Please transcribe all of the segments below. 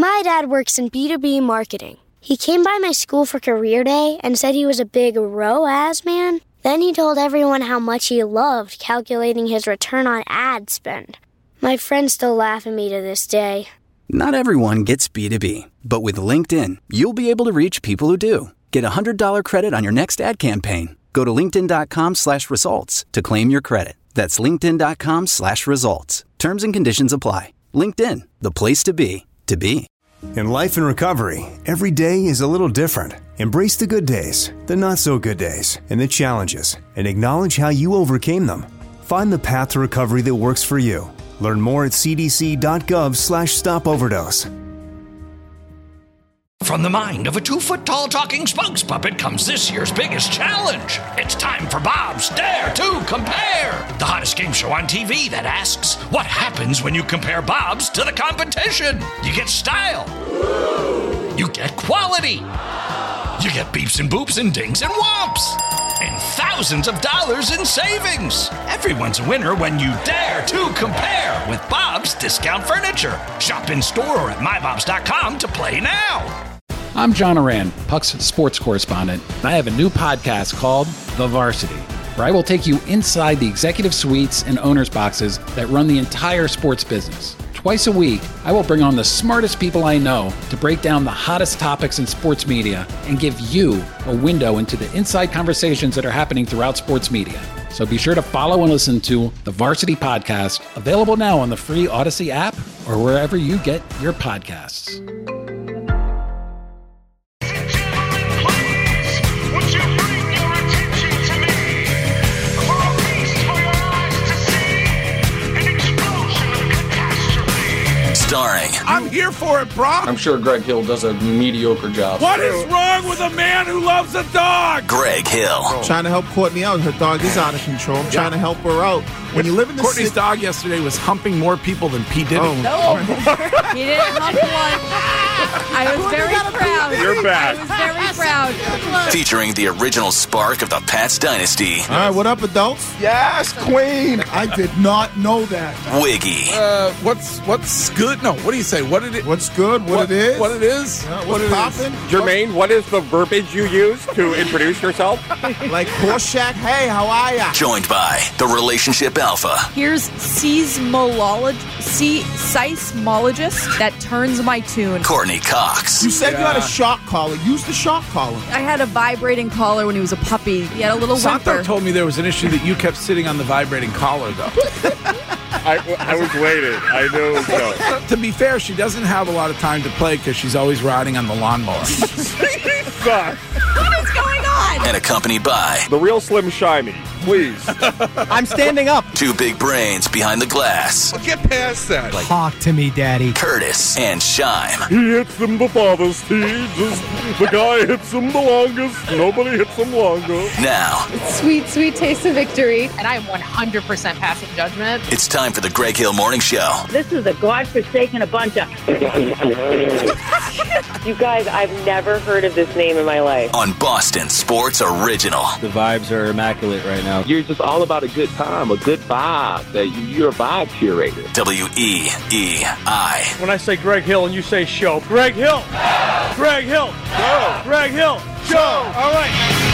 My dad works in B2B marketing. He came by my school for career day and said he was a big ROAS man. Then he told everyone how much he loved calculating his return on ad spend. My friends still laugh at me to this day. Not everyone gets B2B, but with LinkedIn, you'll be able to reach people who do. Get a $100 credit on your next ad campaign. Go to linkedin.com/results to claim your credit. That's linkedin.com/results. Terms and conditions apply. LinkedIn, the place to be, to be. In life and recovery, every day is a little different. Embrace the good days, the not so good days, and the challenges, and acknowledge how you overcame them. Find the path to recovery that works for you. Learn more at cdc.gov/stopoverdose. From the mind of a 2-foot-tall talking spokes puppet comes this year's biggest challenge. It's time for Bob's Dare to Compare, the hottest game show on TV that asks, what happens when you compare Bob's to the competition? You get style. You get quality. You get beeps and boops and dings and whomps. And thousands of dollars in savings. Everyone's a winner when you dare to compare with Bob's Discount Furniture. Shop in store or at mybobs.com to play now. I'm John Oran, Puck's sports correspondent, and I have a new podcast called The Varsity, where I will take you inside the executive suites and owners' boxes that run the entire sports business. Twice a week, I will bring on the smartest people I know to break down the hottest topics in sports media and give you a window into the inside conversations that are happening throughout sports media. So be sure to follow and listen to The Varsity Podcast, available now on the free Odyssey app or wherever you get your podcasts. Starring. I'm here for it, bro. I'm sure Greg Hill does a mediocre job. What is wrong with a man who loves a dog? Greg Hill. Trying to help Courtney out. Her dog is out of control. I'm trying to help her out. When you live in the Courtney's dog yesterday was humping more people than P. Diddy. No. He didn't hump one. I was very proud. You're back. I was very proud. Featuring the original spark of the Pats dynasty. All right, what up, adults? Yes, Queen. I did not know that. Wiggy. What's good? No, what do you say? What it is? What's good? What it is? What it is? What's poppin'? Jermaine, what is the verbiage you use to introduce yourself? Like Horseshack, hey, how are ya? Joined by the relationship alpha. Here's seismologist that turns my tune. Courtney Cox. You said you had a shock collar. Use the shock collar. I had a vibrating collar when he was a puppy. He had a little Santo whimper. told me there was an issue that you kept sitting on the vibrating collar, though. I was waiting. I knew. No. To be fair, she doesn't have a lot of time to play because she's always riding on the lawnmower. Suck. What is going on? And accompanied by The real Slim Shimey, please. I'm standing up. two big brains behind the glass. Get past that. Talk to me, Daddy. Curtis and Shime. He hits them the farthest. The guy hits them the longest. Nobody hits them longer. Now, Sweet, sweet taste of victory. And I am 100% passing judgment. it's time for the Greg Hill Morning Show. This is a godforsaken a bunch of... You guys, I've never heard of this name in my life. On Boston Sports Original. The vibes are immaculate right now. You're just all about a good time, a good vibe. You're a vibe curator. WEEI. When I say Greg Hill and you say show, Greg Hill! Greg Hill! Show! Greg Hill! Show! All right.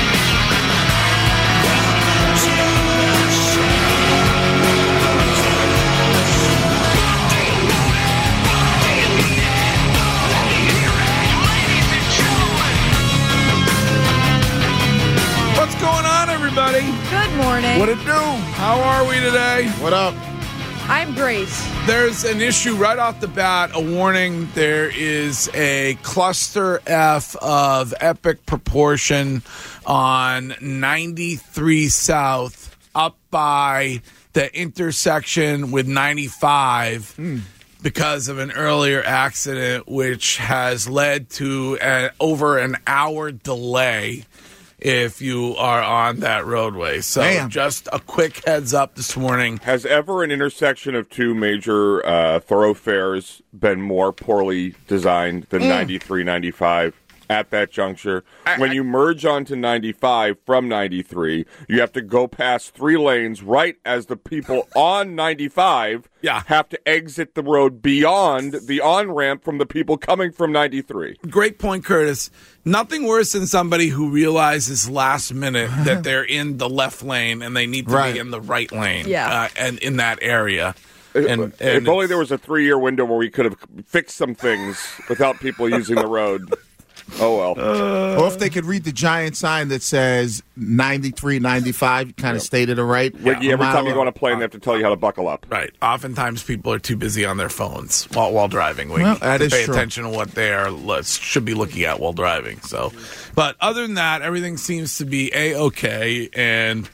What's going on, everybody? Good morning. What it do? How are we today? What up? I'm great. There's an issue right off the bat, a warning. There is a cluster F of epic proportion on 93 South up by the intersection with 95 because of an earlier accident, which has led to over an hour delay if you are on that roadway. So just a quick heads up this morning. Has ever an intersection of two major thoroughfares been more poorly designed than 93, 95? at that juncture. When you merge onto 95 from 93, you have to go past 3 lanes right as the people on 95 have to exit the road beyond the on-ramp from the people coming from 93. Great point, Curtis. Nothing worse than somebody who realizes last minute that they're in the left lane and they need to be in the right lane and in that area. And if only there was a 3-year window where we could have fixed some things without people using the road. Oh, well. Or if they could read the giant sign that says 93, 95, you kind of stated it right. Wiggy, every time you go on a plane, they have to tell you how to buckle up. Right. Oftentimes people are too busy on their phones while driving, Wiggy, Well, that to is pay true. attention to what they should be looking at while driving. So, but other than that, everything seems to be A-okay, and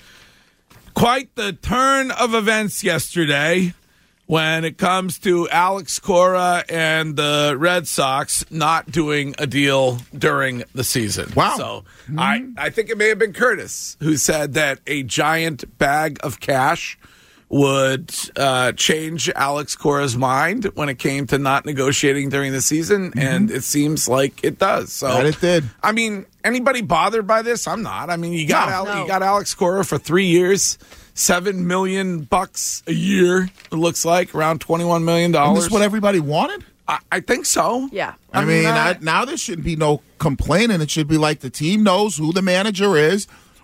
quite the turn of events yesterday when it comes to Alex Cora and the Red Sox not doing a deal during the season. Wow. So I think it may have been Curtis who said that a giant bag of cash would change Alex Cora's mind when it came to not negotiating during the season, and it seems like it does. So That it did. I mean, anybody bothered by this? I'm not. I mean, you got Alex Cora for 3 years. $7 million a year, it looks like, around $21 million. And this is what everybody wanted? I think so. Yeah. I mean, now there shouldn't be no complaining. It should be like the team knows who the manager is.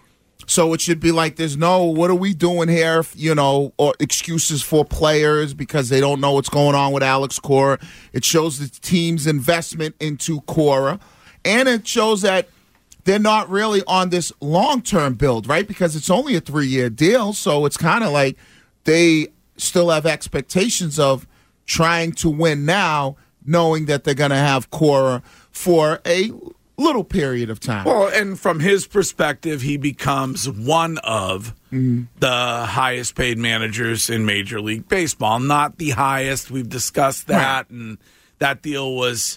So it should be like there's no, what are we doing here, or excuses for players because they don't know what's going on with Alex Cora. It shows the team's investment into Cora. And it shows that they're not really on this long-term build, right? Because it's only a 3-year deal, so it's kind of like they still have expectations of trying to win now, knowing that they're going to have Cora for a little period of time. Well, and from his perspective, he becomes one of the highest-paid managers in Major League Baseball. Not the highest. We've discussed that, and that deal was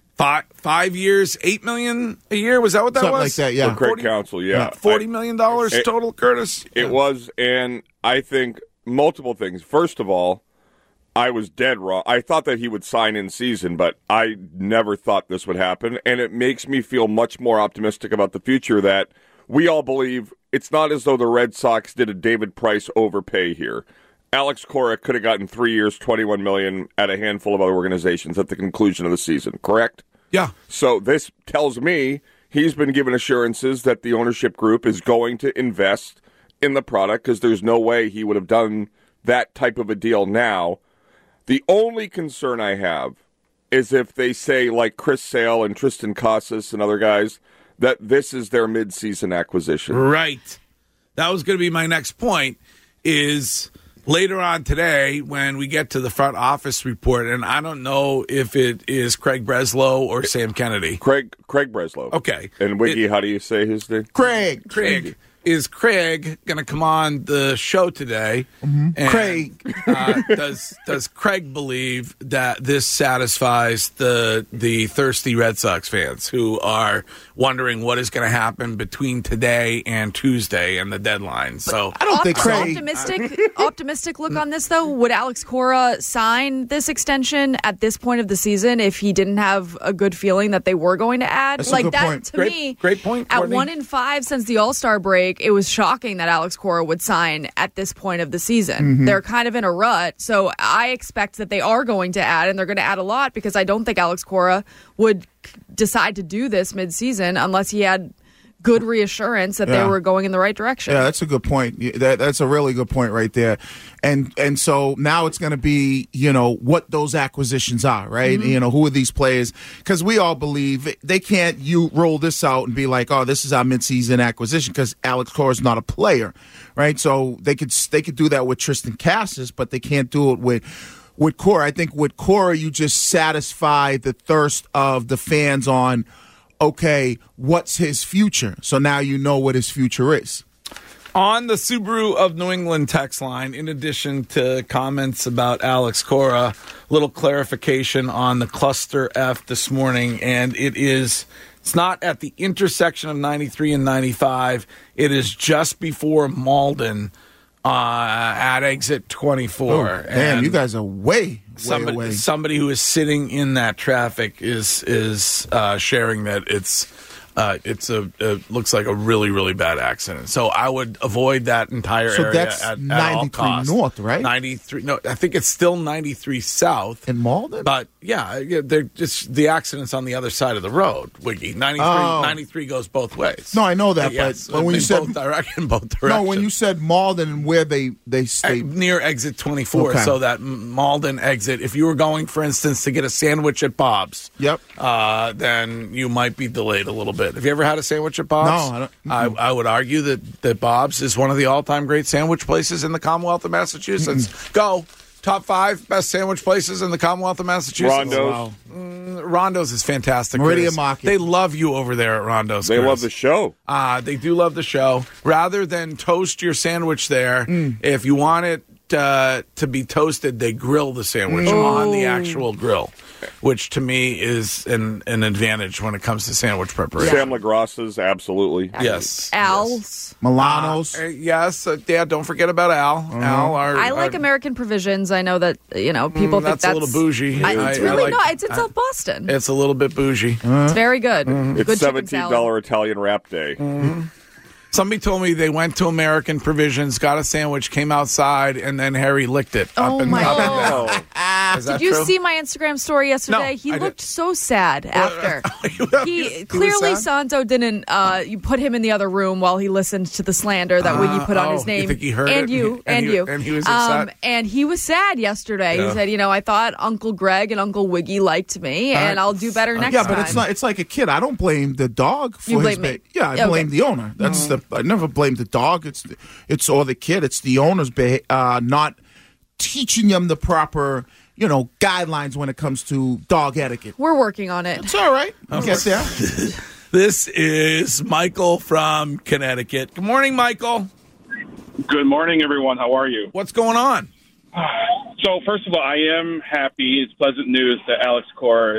5 years, $8 million a year. Was that what that Something was? like that, yeah. For Craig Counsell, yeah. $40 million total, Curtis? It was, and I think multiple things. First of all, I was dead wrong. I thought that he would sign in season, but I never thought this would happen, and it makes me feel much more optimistic about the future that we all believe it's not as though the Red Sox did a David Price overpay here. Alex Cora could have gotten 3 years, $21 million at a handful of other organizations at the conclusion of the season, correct? Yeah. So this tells me he's been given assurances that the ownership group is going to invest in the product because there's no way he would have done that type of a deal now. The only concern I have is if they say, like Chris Sale and Tristan Casas and other guys, that this is their midseason acquisition. Right. That was going to be my next point, is later on today when we get to the front office report, and I don't know if it is Craig Breslow or Sam Kennedy. Craig Breslow. Okay. And Wiggy, how do you say his name? Craig. Is Craig going to come on the show today? And, Craig. Does Craig believe that this satisfies the thirsty Red Sox fans who are wondering what is going to happen between today and Tuesday and the deadline? So I don't think Craig. Optimistic look on this, though. Would Alex Cora sign this extension at this point of the season if he didn't have a good feeling that they were going to add? That's a good point. To me, great point. At Courtney. 1 in 5 since the All-Star break, it was shocking that Alex Cora would sign at this point of the season. They're kind of in a rut, so I expect that they are going to add, and they're going to add a lot because I don't think Alex Cora would decide to do this midseason unless he had good reassurance that they were going in the right direction. Yeah, that's a good point. That's a really good point right there. And so now it's going to be, what those acquisitions are, right? Who are these players? Because we all believe they can't roll this out and be like, oh, this is our midseason acquisition because Alex Cora is not a player, right? So they could do that with Tristan Casas, but they can't do it with Cora. I think with Cora, you just satisfy the thirst of the fans on, okay, what's his future? So now you know what his future is. On the Subaru of New England text line, in addition to comments about Alex Cora, little clarification on the Cluster F this morning, and it's not at the intersection of 93 and 95. It is just before Malden at exit 24. Oh, damn, you guys are way away. Somebody who is sitting in that traffic is sharing that it's looks like a really, really bad accident. So I would avoid that entire area that's at 93 all costs. North, right? 93. No, I think it's still 93 South. In Malden? But, yeah, they're just the accident's on the other side of the road, Wiggy. 93 goes both ways. No, I know that, yes, but when you said... in both directions. No, when you said Malden and where they stay... Near exit 24, okay. So that Malden exit, if you were going, for instance, to get a sandwich at Bob's, yep, then you might be delayed a little bit. Have you ever had a sandwich at Bob's? No, I don't. I would argue that Bob's is one of the all-time great sandwich places in the Commonwealth of Massachusetts. Go. Top 5 best sandwich places in the Commonwealth of Massachusetts. Rondo's. Wow. Rondo's is fantastic. Meridian Chris. Market. They love you over there at Rondo's. They Chris. love the show. They do love the show. Rather than toast your sandwich there, if you want it to be toasted, they grill the sandwich on the actual grill, which to me is an advantage when it comes to sandwich preparation. Sam LaGrassa's, absolutely. Yes. Al's. Milano's. Yes. Don't forget about Al. Al, I like American Provisions. I know that, people think that's a little bougie. It's really not. It's in South Boston. It's a little bit bougie. It's very good. It's Good chicken $17 salad. Italian wrap day. Somebody told me they went to American Provisions, got a sandwich, came outside, and then Harry licked it. Oh, my God. Is that Did you true? see my Instagram story yesterday? No, he I looked so sad after. He Clearly, was sad? Santo didn't. You put him in the other room while he listened to the slander that Wiggy put on his name. You think he heard and it? you, And he was upset? and he was sad yesterday. Yeah. He said, I thought Uncle Greg and Uncle Wiggy liked me, and I'll do better next time. Yeah, but it's not. It's like a kid. I don't blame the dog for You his blame me. Yeah, I Okay. blame the owner. That's I never blame the dog. It's or the kid. It's the owner's not teaching them the proper guidelines when it comes to dog etiquette. We're working on it. It's all right. We'll get there. This is Michael from Connecticut. Good morning, Michael. Good morning, everyone. How are you? What's going on? So, first of all, I am happy. It's pleasant news that Alex Cora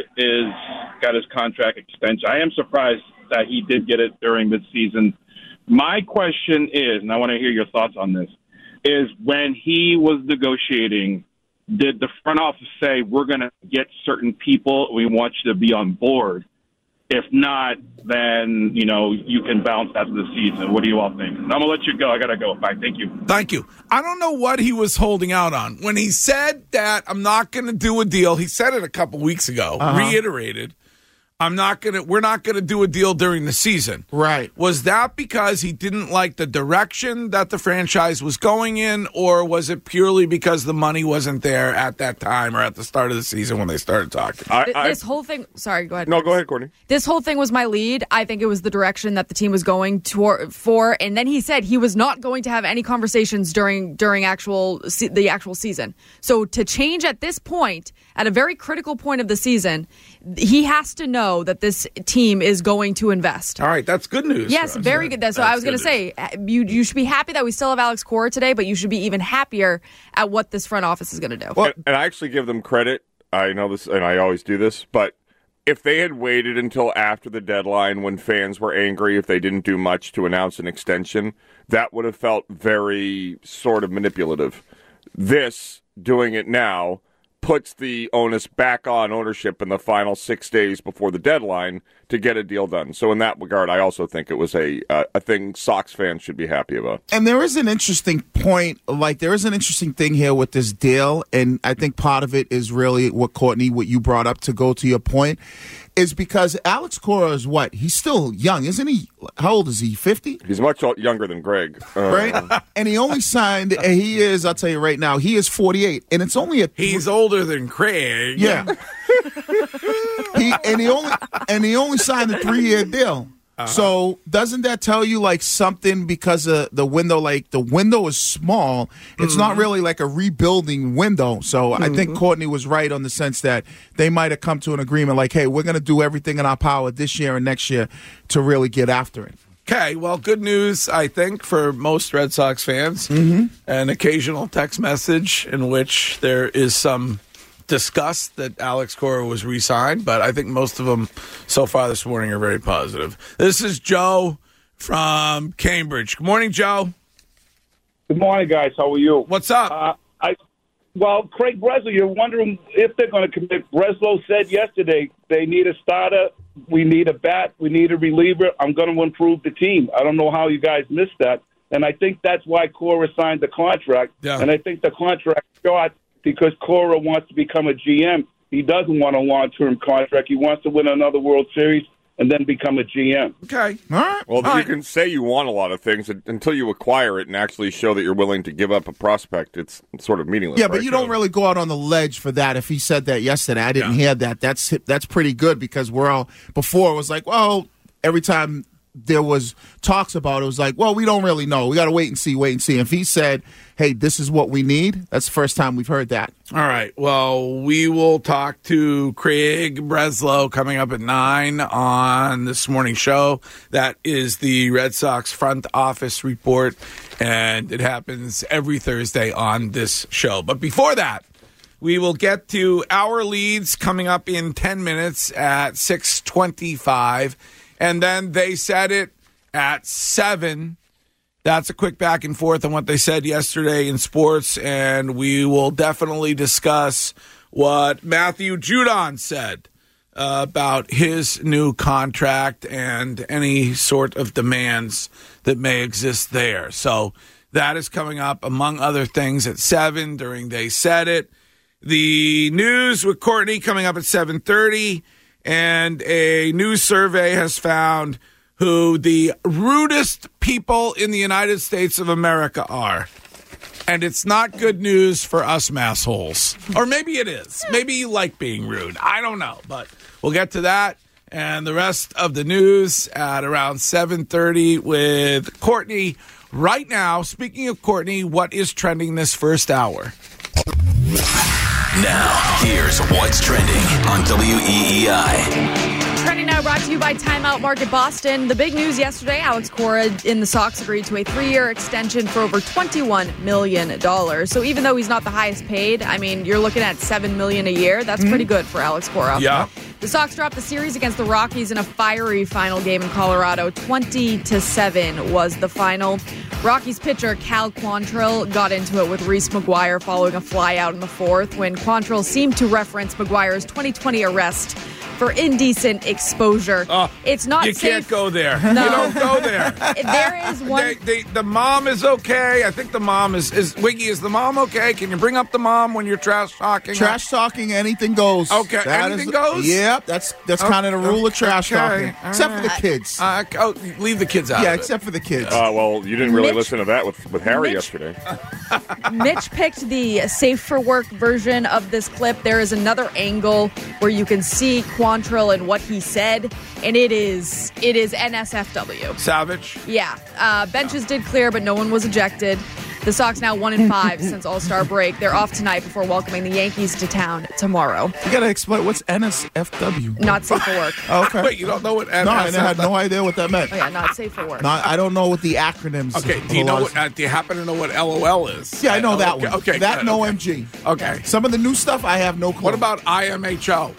got his contract extension. I am surprised that he did get it during midseason. My question is, and I want to hear your thoughts on this, is when he was negotiating, did the front office say, we're going to get certain people, we want you to be on board? If not, then, you can bounce after the season. What do you all think? I'm going to let you go. I got to go. Bye. Thank you. Thank you. I don't know what he was holding out on. When he said that I'm not going to do a deal, he said it a couple weeks ago, reiterated, we're not going to do a deal during the season. Right. Was that because he didn't like the direction that the franchise was going in, or was it purely because the money wasn't there at that time or at the start of the season when they started talking? This whole thing. Sorry, go ahead. No, go ahead, Courtney. This whole thing was my lead. I think it was the direction that the team was going for, and then he said he was not going to have any conversations during the actual season. So to change at this point, at a very critical point of the season, he has to know that this team is going to invest. All right, that's good news. Yes, very good. So I was going to say, you should be happy that we still have Alex Cora today, but you should be even happier at what this front office is going to do. Well, and I actually give them credit. I know this, and I always do this, but if they had waited until after the deadline when fans were angry if they didn't do much to announce an extension, that would have felt very sort of manipulative. This, doing it now, puts the onus back on ownership in the final 6 days before the deadline to get a deal done. So in that regard, I also think it was a thing Sox fans should be happy about. And there is an interesting point, there is an interesting thing here with this deal, and I think part of it is really what you brought up, to go to your point, is because Alex Cora is what? He's still young, isn't he? How old is he, 50? He's much younger than Greg. Right? And he only signed, I'll tell you right now, he is 48, and it's only He's older than Craig. Yeah. he only signed a 3-year deal. So doesn't that tell you something, because the window, the window is small. It's not really like a rebuilding window. So I think Courtney was right on the sense that they might have come to an agreement hey, we're going to do everything in our power this year and next year to really get after it. Okay, well, good news, I think, for most Red Sox fans. An occasional text message in which there is some discussed that Alex Cora was re-signed, but I think most of them so far this morning are very positive. This is Joe from Cambridge. Good morning, Joe. Good morning, guys. How are you? What's up? Craig Breslow, you're wondering if they're going to commit. Breslow said yesterday they need a starter, we need a bat, we need a reliever. I'm going to improve the team. I don't know how you guys missed that. And I think that's why Cora signed the contract. Yeah. And I think the contract short because Cora wants to become a GM. He doesn't want a long-term contract. He wants to win another World Series and then become a GM. Okay. All right. Well, you can say you want a lot of things until you acquire it and actually show that you're willing to give up a prospect. It's sort of meaningless. Yeah, but you don't really go out on the ledge for that. If he said that yesterday, I didn't hear that. That's pretty good because we're all before it was like, well, every time there was talks about it, it was like, well, we don't really know. We got to wait and see. If he said, hey, this is what we need, that's the first time we've heard that. All right. Well, we will talk to Craig Breslow coming up at 9 on this morning's show. That is the Red Sox front office report, and it happens every Thursday on this show. But before that, we will get to our leads coming up in 10 minutes at 6:25. And then they said it at 7. That's a quick back and forth on what they said yesterday in sports. And we will definitely discuss what Matthew Judon said about his new contract and any sort of demands that may exist there. So that is coming up, among other things, at 7 during They Said It. The news with Courtney coming up at 7:30. And a new survey has found who the rudest people in the United States of America are. And it's not good news for us massholes. Or maybe it is. Maybe you like being rude. I don't know. But we'll get to that and the rest of the news at around 7:30 with Courtney. Right now, speaking of Courtney, what is trending this first hour? Now, here's what's trending on WEEI. Trending now brought to you by Timeout Market Boston. The big news yesterday, Alex Cora in the Sox agreed to a 3-year extension for over $21 million. So even though he's not the highest paid, I mean, you're looking at $7 million a year. That's pretty good for Alex Cora. Yeah. The Sox dropped the series against the Rockies in a fiery final game in Colorado. 20-7 was the final. Rockies pitcher Cal Quantrill got into it with Reese McGuire following a flyout in the fourth when Quantrill seemed to reference McGuire's 2020 arrest for indecent exposure. It's not safe. You can't go there. No. You don't go there. There is one. The mom is okay. I think the mom is Wiggy, is the mom okay? Can you bring up the mom when you're trash talking? Trash talking, anything goes. Okay, anything goes? Yep, that's kind of the rule of trash talking. All Except for the right. kids. Leave the kids out Yeah, of it. except for the kids. Well, you didn't really Mitch- listen to that with Harry yesterday. Mitch picked the safe for work version of this clip. There is another angle where you can see Quantrill and what he said, and it is NSFW. Savage? Yeah. Benches did clear, but no one was ejected. The Sox now 1-5 since All-Star break. They're off tonight before welcoming the Yankees to town tomorrow. You got to explain, what's NSFW? Not safe for work. Okay. Wait, you don't know what NSFW? No, I had no idea what that meant. Oh, yeah, not safe for work. No, I don't know what the acronyms Okay, are. do you know what? Do you happen to know what LOL is? Yeah, I know that one. Okay, that good, and okay. OMG. Okay. Some of the new stuff, I have no clue. What about IMHO?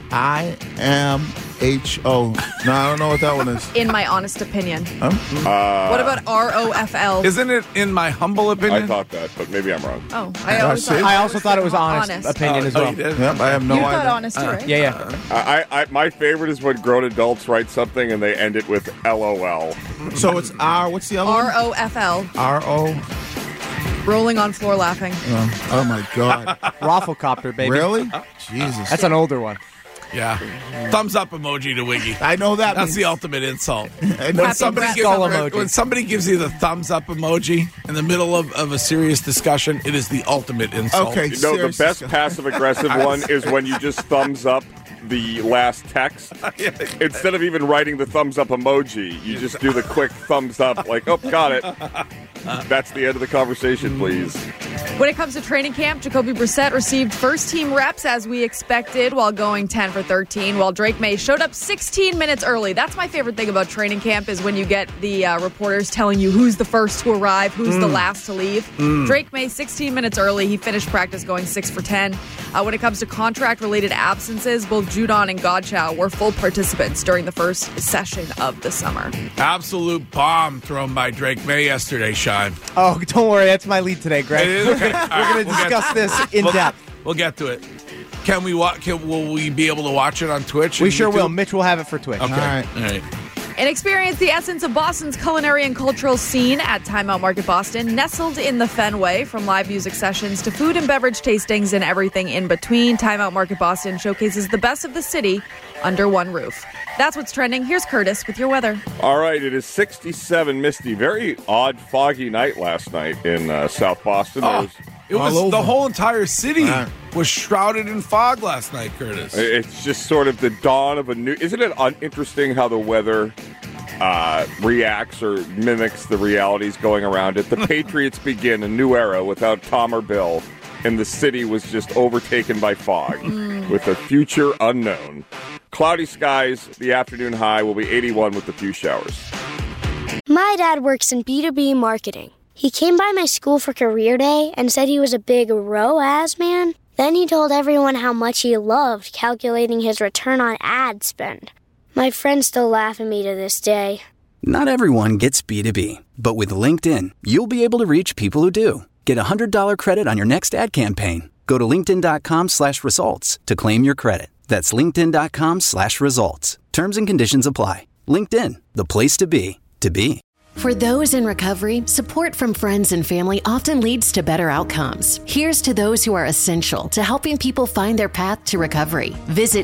IMHO. No, I don't know what that one is. In my honest opinion. Huh? What about ROFL? Isn't it in my humble opinion? I thought that, but maybe I'm wrong. Oh, I also thought it was honest opinion as well. You did? Yep, I have no You idea. thought honest too, right? Yeah. My favorite is when grown adults write something and they end it with LOL. So it's R, what's the other one? ROFL. R-O. Rolling on floor laughing. Oh my God. Rafflecopter, baby. Really? Jesus. That's an older one. Yeah. Thumbs up emoji to Wiggy. I know that. That's the ultimate insult. I know When somebody gives you the thumbs up emoji in the middle of a serious discussion, it is the ultimate insult. Okay, You know, the best passive-aggressive one is when you just thumbs up the last text. Instead of even writing the thumbs up emoji, you just do the quick thumbs up, like, oh, got it. That's the end of the conversation, please. When it comes to training camp, Jacoby Brissett received first-team reps as we expected while going 10 for 13, while Drake May showed up 16 minutes early. That's my favorite thing about training camp is when you get the reporters telling you who's the first to arrive, who's the last to leave. Drake May, 16 minutes early. He finished practice going 6 for 10. When it comes to contract-related absences, both Judon and Godchow were full participants during the first session of the summer. Absolute bomb thrown by Drake May yesterday. Shine. Oh, don't worry. That's my lead today, Greg. It is? Okay. We're going to discuss this in depth. We'll get to it. Can we? Will we be able to watch it on Twitch? We sure will. Mitch will have it for Twitch. Okay. All right. And experience the essence of Boston's culinary and cultural scene at Time Out Market Boston, nestled in the Fenway. From live music sessions to food and beverage tastings and everything in between, Time Out Market Boston showcases the best of the city under one roof. That's what's trending. Here's Curtis with your weather. All right, it is 67 misty. Very odd, foggy night last night in South Boston. It was the whole entire city was shrouded in fog last night, Curtis. It's just sort of the dawn of a new... Isn't it interesting how the weather reacts or mimics the realities going around it? The Patriots begin a new era without Tom or Bill, and the city was just overtaken by fog with a future unknown. Cloudy skies, the afternoon high will be 81 with a few showers. My dad works in B2B marketing. He came by my school for career day and said he was a big ROAS man. Then he told everyone how much he loved calculating his return on ad spend. My friends still laugh at me to this day. Not everyone gets B2B, but with LinkedIn, you'll be able to reach people who do. Get a $100 credit on your next ad campaign. Go to linkedin.com/results to claim your credit. That's linkedin.com/results. Terms and conditions apply. LinkedIn, the place to be, to be. For those in recovery, support from friends and family often leads to better outcomes. Here's to those who are essential to helping people find their path to recovery. Visit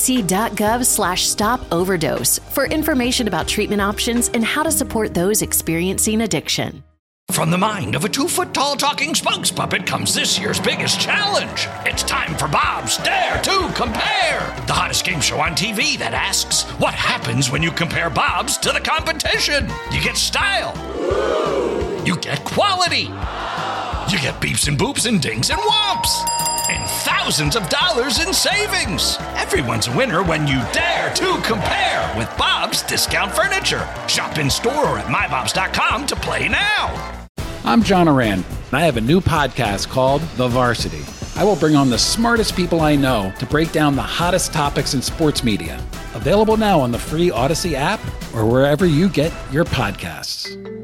cdc.gov/stop-overdose for information about treatment options and how to support those experiencing addiction. From the mind of a 2-foot-tall talking spokes puppet comes this year's biggest challenge. It's time for Bob's Dare to Compare, the hottest game show on TV that asks, what happens when you compare Bob's to the competition? You get style. You get quality. You get beeps and boops and dings and whomps. And thousands of dollars in savings. Everyone's a winner when you dare to compare with Bob's Discount Furniture. Shop in store or at mybobs.com to play now. I'm John Oran, and I have a new podcast called The Varsity. I will bring on the smartest people I know to break down the hottest topics in sports media. Available now on the free Odyssey app or wherever you get your podcasts.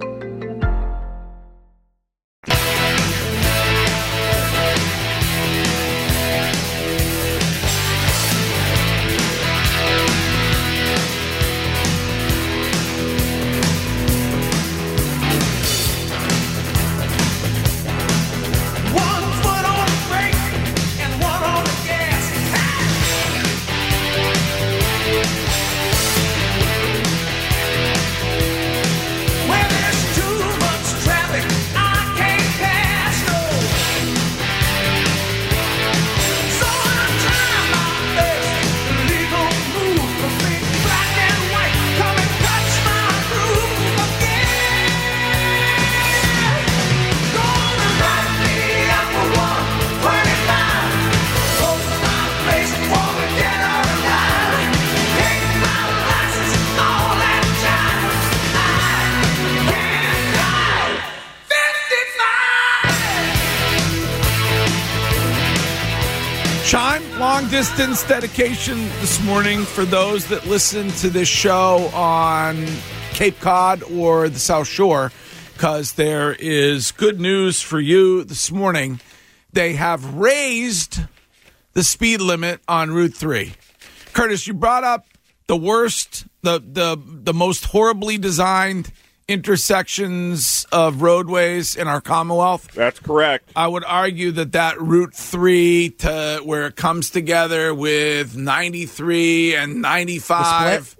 Distance dedication this morning for those that listen to this show on Cape Cod or the South Shore, because there is good news for you this morning. They have raised the speed limit on Route 3. Curtis, you brought up the worst, the most horribly designed intersections of roadways in our Commonwealth. That's correct. I would argue that Route 3 to where it comes together with 93 and 95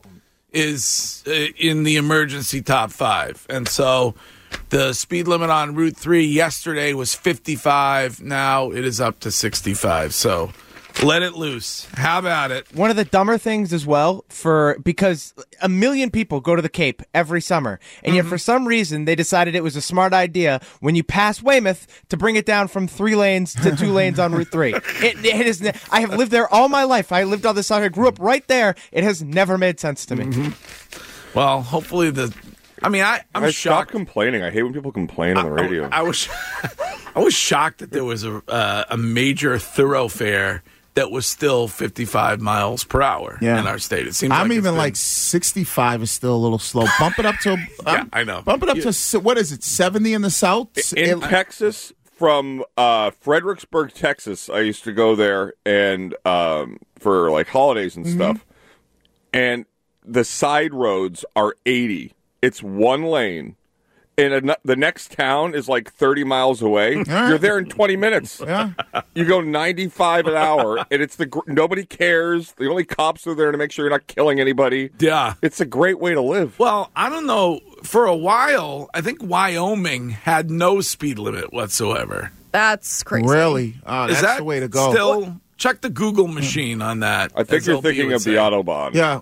is in the emergency top 5. And so the speed limit on Route 3 yesterday was 55. Now it is up to 65. So let it loose. How about it? One of the dumber things as well, because 1 million people go to the Cape every summer, and yet for some reason they decided it was a smart idea when you pass Weymouth to bring it down from 3 lanes to 2 lanes on Route 3. It is. I have lived there all my life. I lived on the side. I grew up right there. It has never made sense to me. Well, hopefully I'm shocked. Stop complaining. I hate when people complain on the radio. I was shocked that there was a major thoroughfare that was still 55 miles per hour in our state. It seems I'm like even like 65 is still a little slow. Bump it up to I know. Bump it up to what is it? 70 in the south. In Texas, from Fredericksburg, Texas, I used to go there and for like holidays and stuff. And the side roads are 80. It's one lane. And the next town is like 30 miles away. You're there in 20 minutes. Yeah. You go 95 an hour, and it's nobody cares. The only cops are there to make sure you're not killing anybody. Yeah. It's a great way to live. Well, I don't know. For a while, I think Wyoming had no speed limit whatsoever. That's crazy. Really? That's the way to go. Still, check the Google machine on that. I think you're thinking of the Autobahn. Yeah,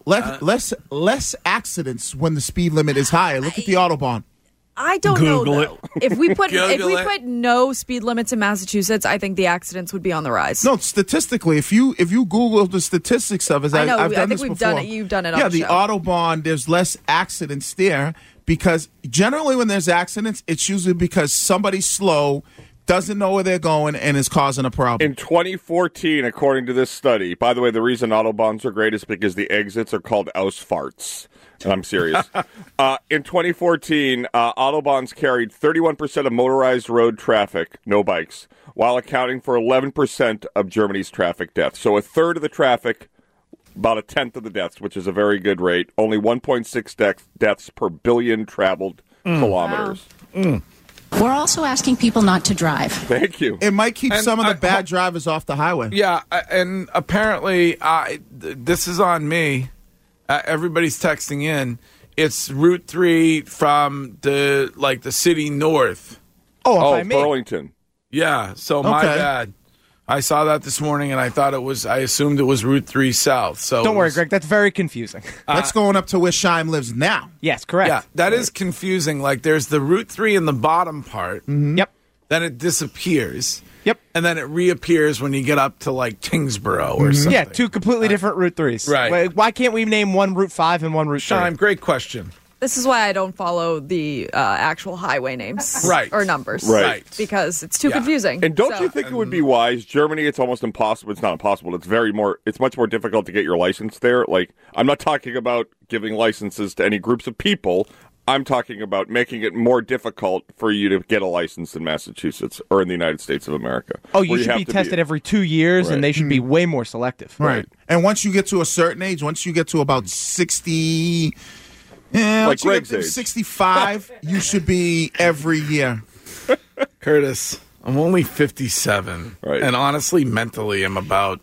less accidents when the speed limit is higher. Look at the Autobahn. I don't know though. If we put Google no speed limits in Massachusetts, I think the accidents would be on the rise. No, statistically, if you Google the statistics of it, I know. I've done I think this we've before. done it. You've done it. Yeah, on the show. Autobahn. There's less accidents there because generally when there's accidents, it's usually because somebody's slow, doesn't know where they're going, and is causing a problem. In 2014, according to this study, by the way, the reason Autobahns are great is because the exits are called Ausfarts. And I'm serious. In 2014, Autobahns carried 31% of motorized road traffic, no bikes, while accounting for 11% of Germany's traffic deaths. So a third of the traffic, about a tenth of the deaths, which is a very good rate. Only 1.6 deaths per billion traveled kilometers. Wow. We're also asking people not to drive. Thank you. It might keep some of the bad drivers off the highway. Yeah, and apparently, this is on me. Everybody's texting in. It's Route 3 from the city north. Oh, Burlington. Yeah, so my bad. I saw that this morning, and I assumed it was Route 3 south. So don't worry, Greg. That's very confusing. That's going up to where Scheim lives now. Yes, correct. Yeah, that is confusing. Like, there's the Route 3 in the bottom part. Yep. Then it disappears. Yep. And then it reappears when you get up to, like, Tingsboro or something. Yeah, two completely different Route 3s. Right. Why can't we name one Route 5 and one Route 3? Scheim, great question. This is why I don't follow the actual highway names or numbers. Right. Because it's too confusing. And don't you think it would be wise? Germany, it's almost impossible. It's not impossible. It's much more difficult to get your license there. Like, I'm not talking about giving licenses to any groups of people. I'm talking about making it more difficult for you to get a license in Massachusetts or in the United States of America. Oh, you should be tested every 2 years, and they should be way more selective. Right. And once you get to a certain age, once you get to about 60... Yeah, like Greg's age. 65, you should be every year. Curtis, I'm only 57. Right. And honestly, mentally, I'm about,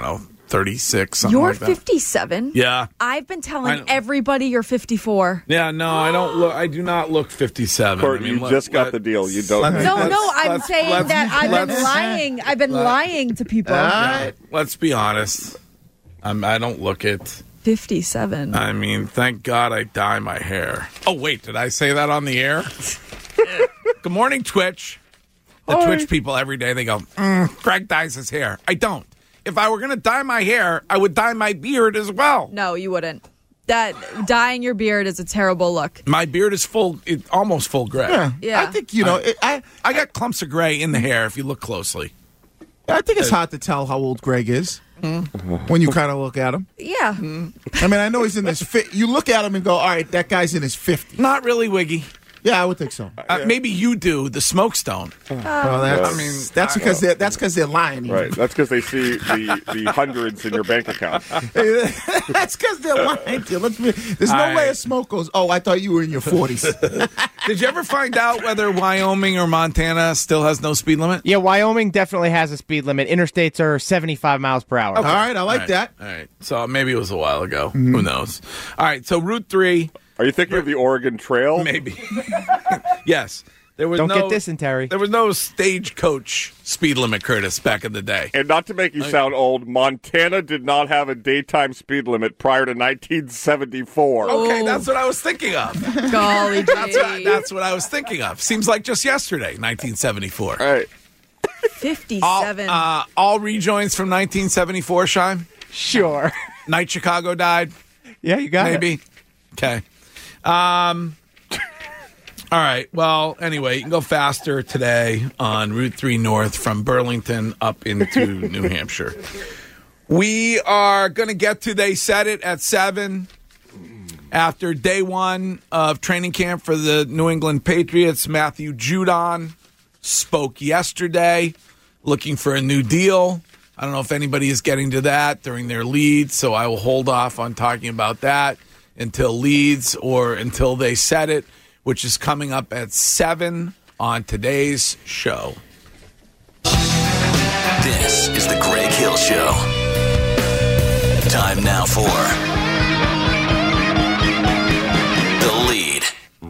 36, something You're like that. 57? Yeah. I've been telling everybody you're 54. Yeah, no, I do not look 57. Kurt, you just got the deal. You don't. I'm saying that I've been lying. I've been lying to people. Let's be honest. I don't look it. 57. I mean, thank God I dye my hair. Oh, wait, did I say that on the air? Good morning, Twitch. The Twitch people every day, they go, Greg dyes his hair. I don't. If I were going to dye my hair, I would dye my beard as well. No, you wouldn't. That dyeing your beard is a terrible look. My beard is almost full gray. Yeah. I think, I got clumps of gray in the hair if you look closely. I think it's hard to tell how old Greg is when you kind of look at him. Yeah. I mean, I know he's in his you look at him and go, all right, that guy's in his 50s. Not really, Wiggy. Yeah, I would think so. Maybe you do, the smokestone. Well, that's because they're lying. Right. That's because they see the hundreds in your bank account. That's because they're lying to you. There's no way a smoke goes, oh, I thought you were in your 40s. Did you ever find out whether Wyoming or Montana still has no speed limit? Yeah, Wyoming definitely has a speed limit. Interstates are 75 miles per hour. Okay. All right, I like that. All right. So maybe it was a while ago. Who knows? All right, so Route 3. Are you thinking of the Oregon Trail? Maybe. Yes. Don't get dysentery. There was no stagecoach speed limit, Curtis, back in the day. And not to make you sound old, Montana did not have a daytime speed limit prior to 1974. Okay, that's what I was thinking of. Golly gee. That's what I was thinking of. Seems like just yesterday, 1974. All right. 57. All rejoins from 1974, Scheim? Sure. Night Chicago died? Yeah, you got it. Maybe. Okay. All right. Well, anyway, you can go faster today on Route 3 North from Burlington up into New Hampshire. We are going to get to They Said It at 7. After day one of training camp for the New England Patriots, Matthew Judon spoke yesterday looking for a new deal. I don't know if anybody is getting to that during their leads, so I will hold off on talking about that until leads or until They Said It, which is coming up at 7 on today's show. This is the Greg Hill Show. Time now for The Lead.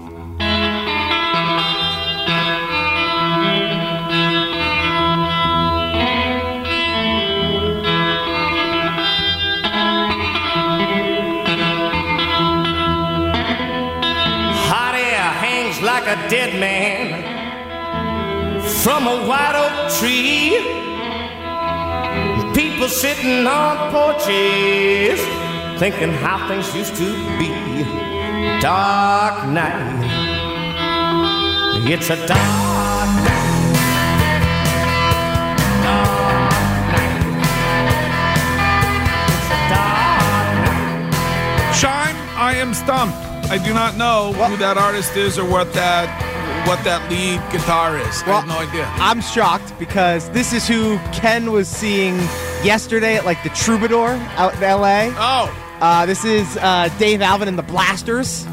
Hot air hangs like a dead man from a white oak tree. People sitting on porches thinking how things used to be. Dark night. It's a dark night. Dark night. It's a dark night. Shime, I am stumped. I do not know who that artist is or what that lead guitar is. I have no idea. I'm shocked because this is who Ken was seeing yesterday at like the Troubadour out in L.A. Oh. This is Dave Alvin and the Blasters.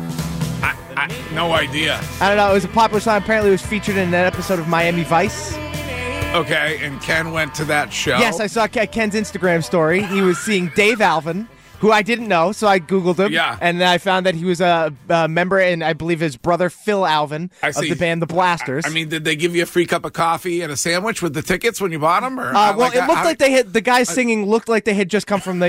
No idea. I don't know. It was a popular song. Apparently it was featured in an episode of Miami Vice. Okay, and Ken went to that show. Yes, I saw Ken's Instagram story. He was seeing Dave Alvin, who I didn't know, so I Googled him. Yeah. And I found that he was a member, and I believe his brother Phil Alvin of the band The Blasters. I mean, did they give you a free cup of coffee and a sandwich with the tickets when you bought them? Or it looked like they had the guys singing looked like they had just come from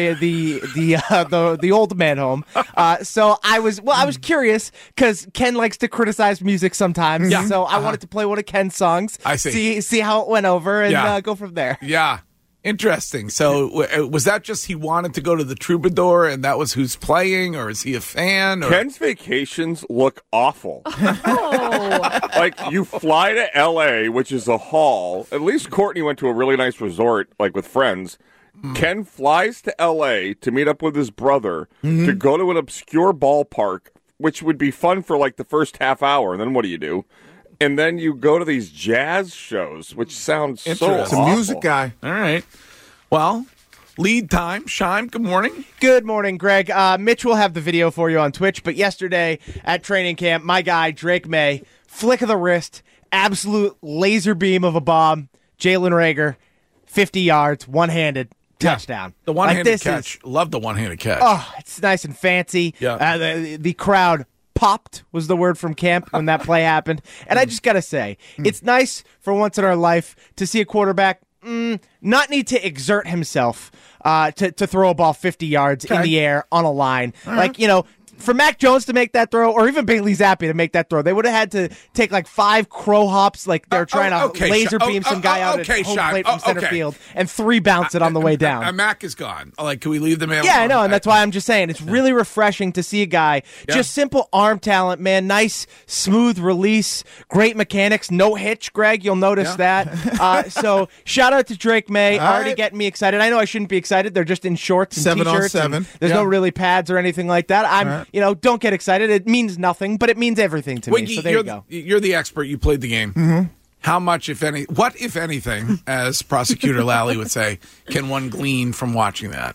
the old man home. So I was curious because Ken likes to criticize music sometimes. Yeah. So I wanted to play one of Ken's songs. I see. See how it went over and go from there. Yeah. Interesting. So was that just he wanted to go to the Troubadour and that was who's playing, or is he a fan? Or? Ken's vacations look awful. Like, you fly to L.A., which is a haul. At least Courtney went to a really nice resort, like with friends. Ken flies to L.A. to meet up with his brother to go to an obscure ballpark, which would be fun for like the first half hour. And then what do? And then you go to these jazz shows, which sounds so awful. It's a music guy. All right. Well, lead time. Shime, good morning. Good morning, Greg. Mitch will have the video for you on Twitch, but yesterday at training camp, my guy, Drake May, flick of the wrist, absolute laser beam of a bomb, Jalen Reagor, 50 yards, one-handed, touchdown. The one-handed catch. Love the one-handed catch. Oh, it's nice and fancy. Yeah. The crowd popped was the word from camp when that play happened. And I just got to say, it's nice for once in our life to see a quarterback not need to exert himself to throw a ball 50 yards in the air on a line. Like, for Mac Jones to make that throw, or even Bailey Zappi to make that throw, they would have had to take like 5 crow hops, like they're trying to laser beam some guy out at home plate from center field, and 3 bounce it on the way down. Mac is gone. Like, can we leave the man? Yeah, I know, and that's why I'm just saying it's really refreshing to see a guy, just simple arm talent, man, nice, smooth release, great mechanics, no hitch, Greg, you'll notice that. So shout out to Drake May, already getting me excited. I know I shouldn't be excited. They're just in shorts and 7 t-shirts. on 7. There's no really pads or anything like that. I'm don't get excited. It means nothing, but it means everything to me. So there you go. You're the expert. You played the game. Mm-hmm. How much, if anything, as Prosecutor Lally would say, can one glean from watching that?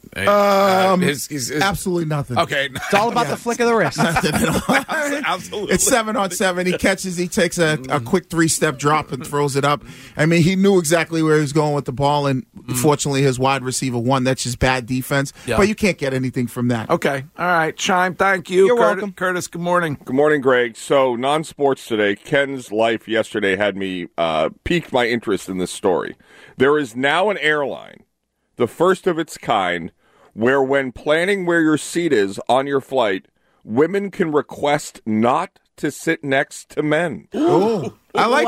Absolutely nothing. Okay. It's all about the flick of the wrist. Nothing at all. Absolutely. It's 7 on 7. He catches, he takes a quick 3-step drop and throws it up. I mean, he knew exactly where he was going with the ball, and fortunately his wide receiver won. That's just bad defense. Yeah. But you can't get anything from that. Okay. All right. Shime, thank you. You're welcome. Curtis, good morning. Good morning, Greg. So, non-sports today. Ken's life yesterday had me piqued my interest in this story. There is now an airline, the first of its kind, where when planning where your seat is on your flight, women can request not to sit next to men. Oh, I like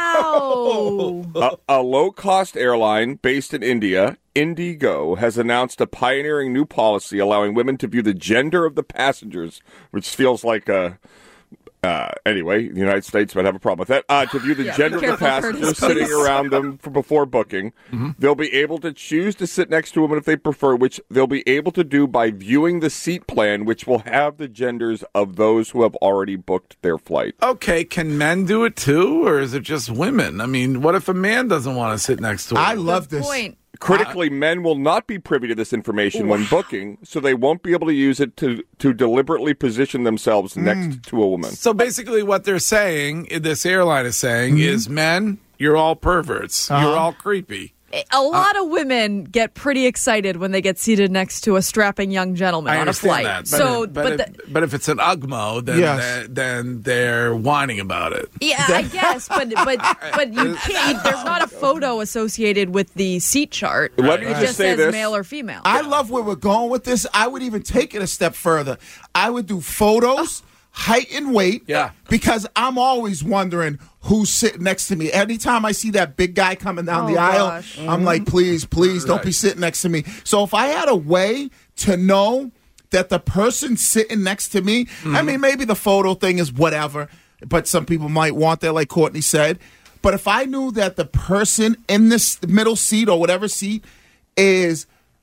that. A low-cost airline based in India, Indigo, has announced a pioneering new policy allowing women to view the gender of the passengers, which feels like a Anyway, the United States might have a problem with that. To view the gender of the passenger sitting around them before booking, they'll be able to choose to sit next to a woman if they prefer, which they'll be able to do by viewing the seat plan, which will have the genders of those who have already booked their flight. Okay, can men do it too, or is it just women? I mean, what if a man doesn't want to sit next to her? I love this. Critically, men will not be privy to this information when booking, so they won't be able to use it to deliberately position themselves next to a woman. So basically what they're saying, this airline is saying, is men, you're all perverts. You're all creepy. A lot of women get pretty excited when they get seated next to a strapping young gentleman on a flight. But if it's an UGMO, then they're whining about it. Yeah, I guess, but you can't. There's not a photo associated with the seat chart. Let me it just just say says this. male or female. I love where we're going with this. I would even take it a step further. I would do photos, height and weight. Yeah. Because I'm always wondering who's sitting next to me. Anytime I see that big guy coming down the aisle, I'm like, please, don't be sitting next to me. So if I had a way to know that the person sitting next to me, I mean, maybe the photo thing is whatever, but some people might want that, like Courtney said. But if I knew that the person in this middle seat or whatever seat is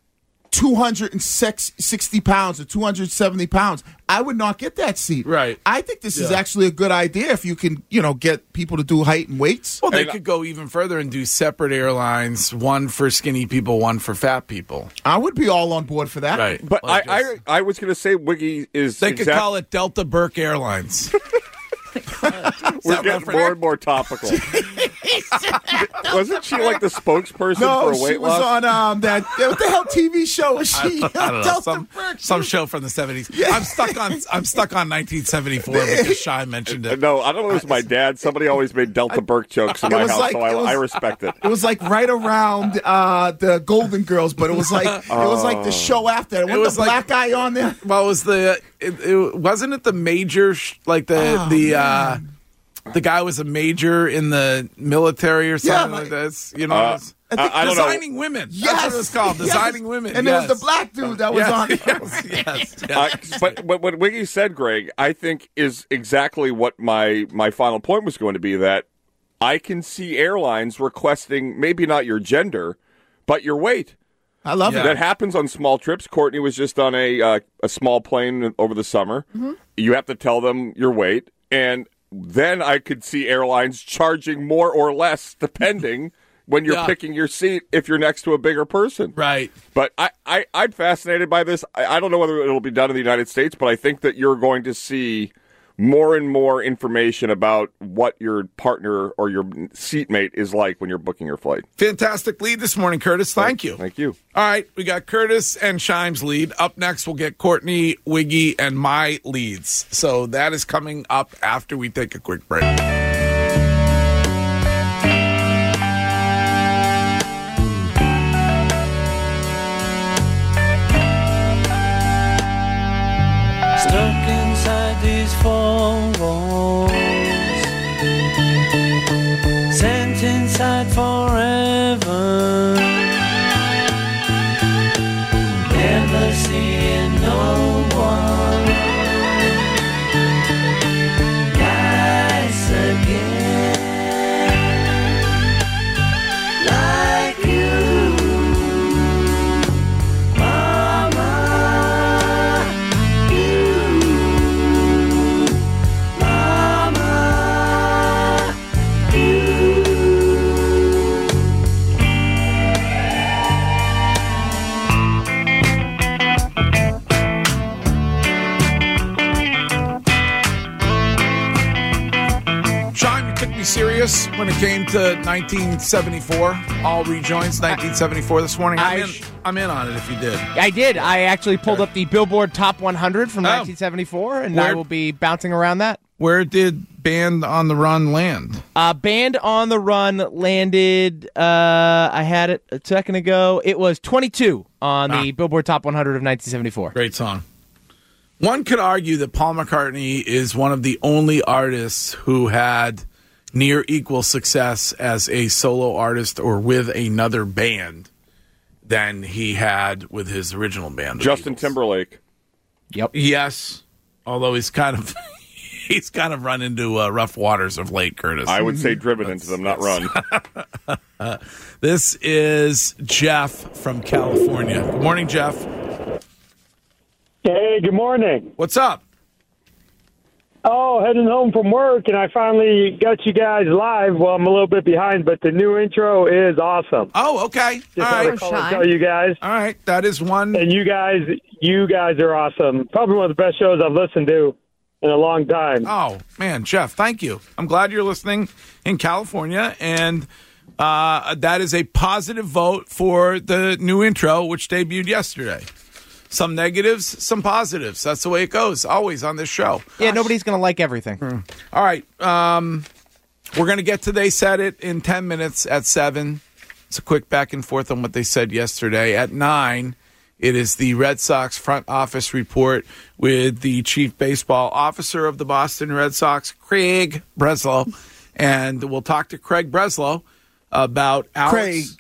260 pounds or 270 pounds, I would not get that seat. Right. I think this is actually a good idea if you can, get people to do height and weights. Well, they could go even further and do separate airlines, one for skinny people, one for fat people. I would be all on board for that. Right. But I was going to say Wiggy is... They could call it Delta Burke Airlines. We're getting more and more topical. Wasn't she like the spokesperson for weight loss? No, she was on that. What the hell TV show was she? I don't know. Some show from the 70s. Yeah. I'm stuck on 1974 because Shai mentioned it. No, I don't know if it was my dad. Somebody always made Delta Burke jokes in my house, so I respect it. It was like right around the Golden Girls, but it was like the show after. It was the black guy on there. Well, it was wasn't it the major the guy was a major in the military or something like this. I don't Designing know. Women. Yes. That's what it was called. Designing Women. And there was the black dude that was on it. Yes. But what Wiggy said, Greg, I think is exactly what my final point was going to be, that I can see airlines requesting maybe not your gender, but your weight. I love it. That happens on small trips. Courtney was just on a small plane over the summer. Mm-hmm. You have to tell them your weight, and then I could see airlines charging more or less depending when you're picking your seat if you're next to a bigger person. Right. But I'm fascinated by this. I don't know whether it'll be done in the United States, but I think that you're going to see more and more information about what your partner or your seatmate is like when you're booking your flight. Fantastic lead this morning, Curtis. Thank you. Thank you. All right, we got Curtis and Shime's lead. Up next, we'll get Courtney, Wiggy, and my leads. So that is coming up after we take a quick break. Stuck inside these four walls, sent inside forever, never seeing no one nice again, like you, Mama. Serious when it came to 1974, all rejoins 1974 this morning. I'm in on it if you did. I did. I actually pulled up the Billboard Top 100 from 1974, and I will be bouncing around that. Where did Band on the Run land? Band on the Run landed, I had it a second ago. It was 22 on the Billboard Top 100 of 1974. Great song. One could argue that Paul McCartney is one of the only artists who had near equal success as a solo artist or with another band than he had with his original band. Justin Timberlake. Yep. Yes, although he's kind of he's kind of run into rough waters of late, Curtis. I would say driven into them, not run. This is Jeff from California. Good morning, Jeff. Hey, good morning. What's up? Oh, heading home from work, and I finally got you guys live. Well, I'm a little bit behind, but the new intro is awesome. Oh, okay. Just want to call and tell you guys. All right, that is one. And you guys are awesome. Probably one of the best shows I've listened to in a long time. Oh, man, Jeff, thank you. I'm glad you're listening in California, and that is a positive vote for the new intro, which debuted yesterday. Some negatives, some positives. That's the way it goes, always on this show. Yeah, nobody's going to like everything. All right. We're going to get to They Said It in 10 minutes at 7. It's a quick back and forth on what they said yesterday. At 9, it is the Red Sox front office report with the chief baseball officer of the Boston Red Sox, Craig Breslow. And we'll talk to Craig Breslow about Alex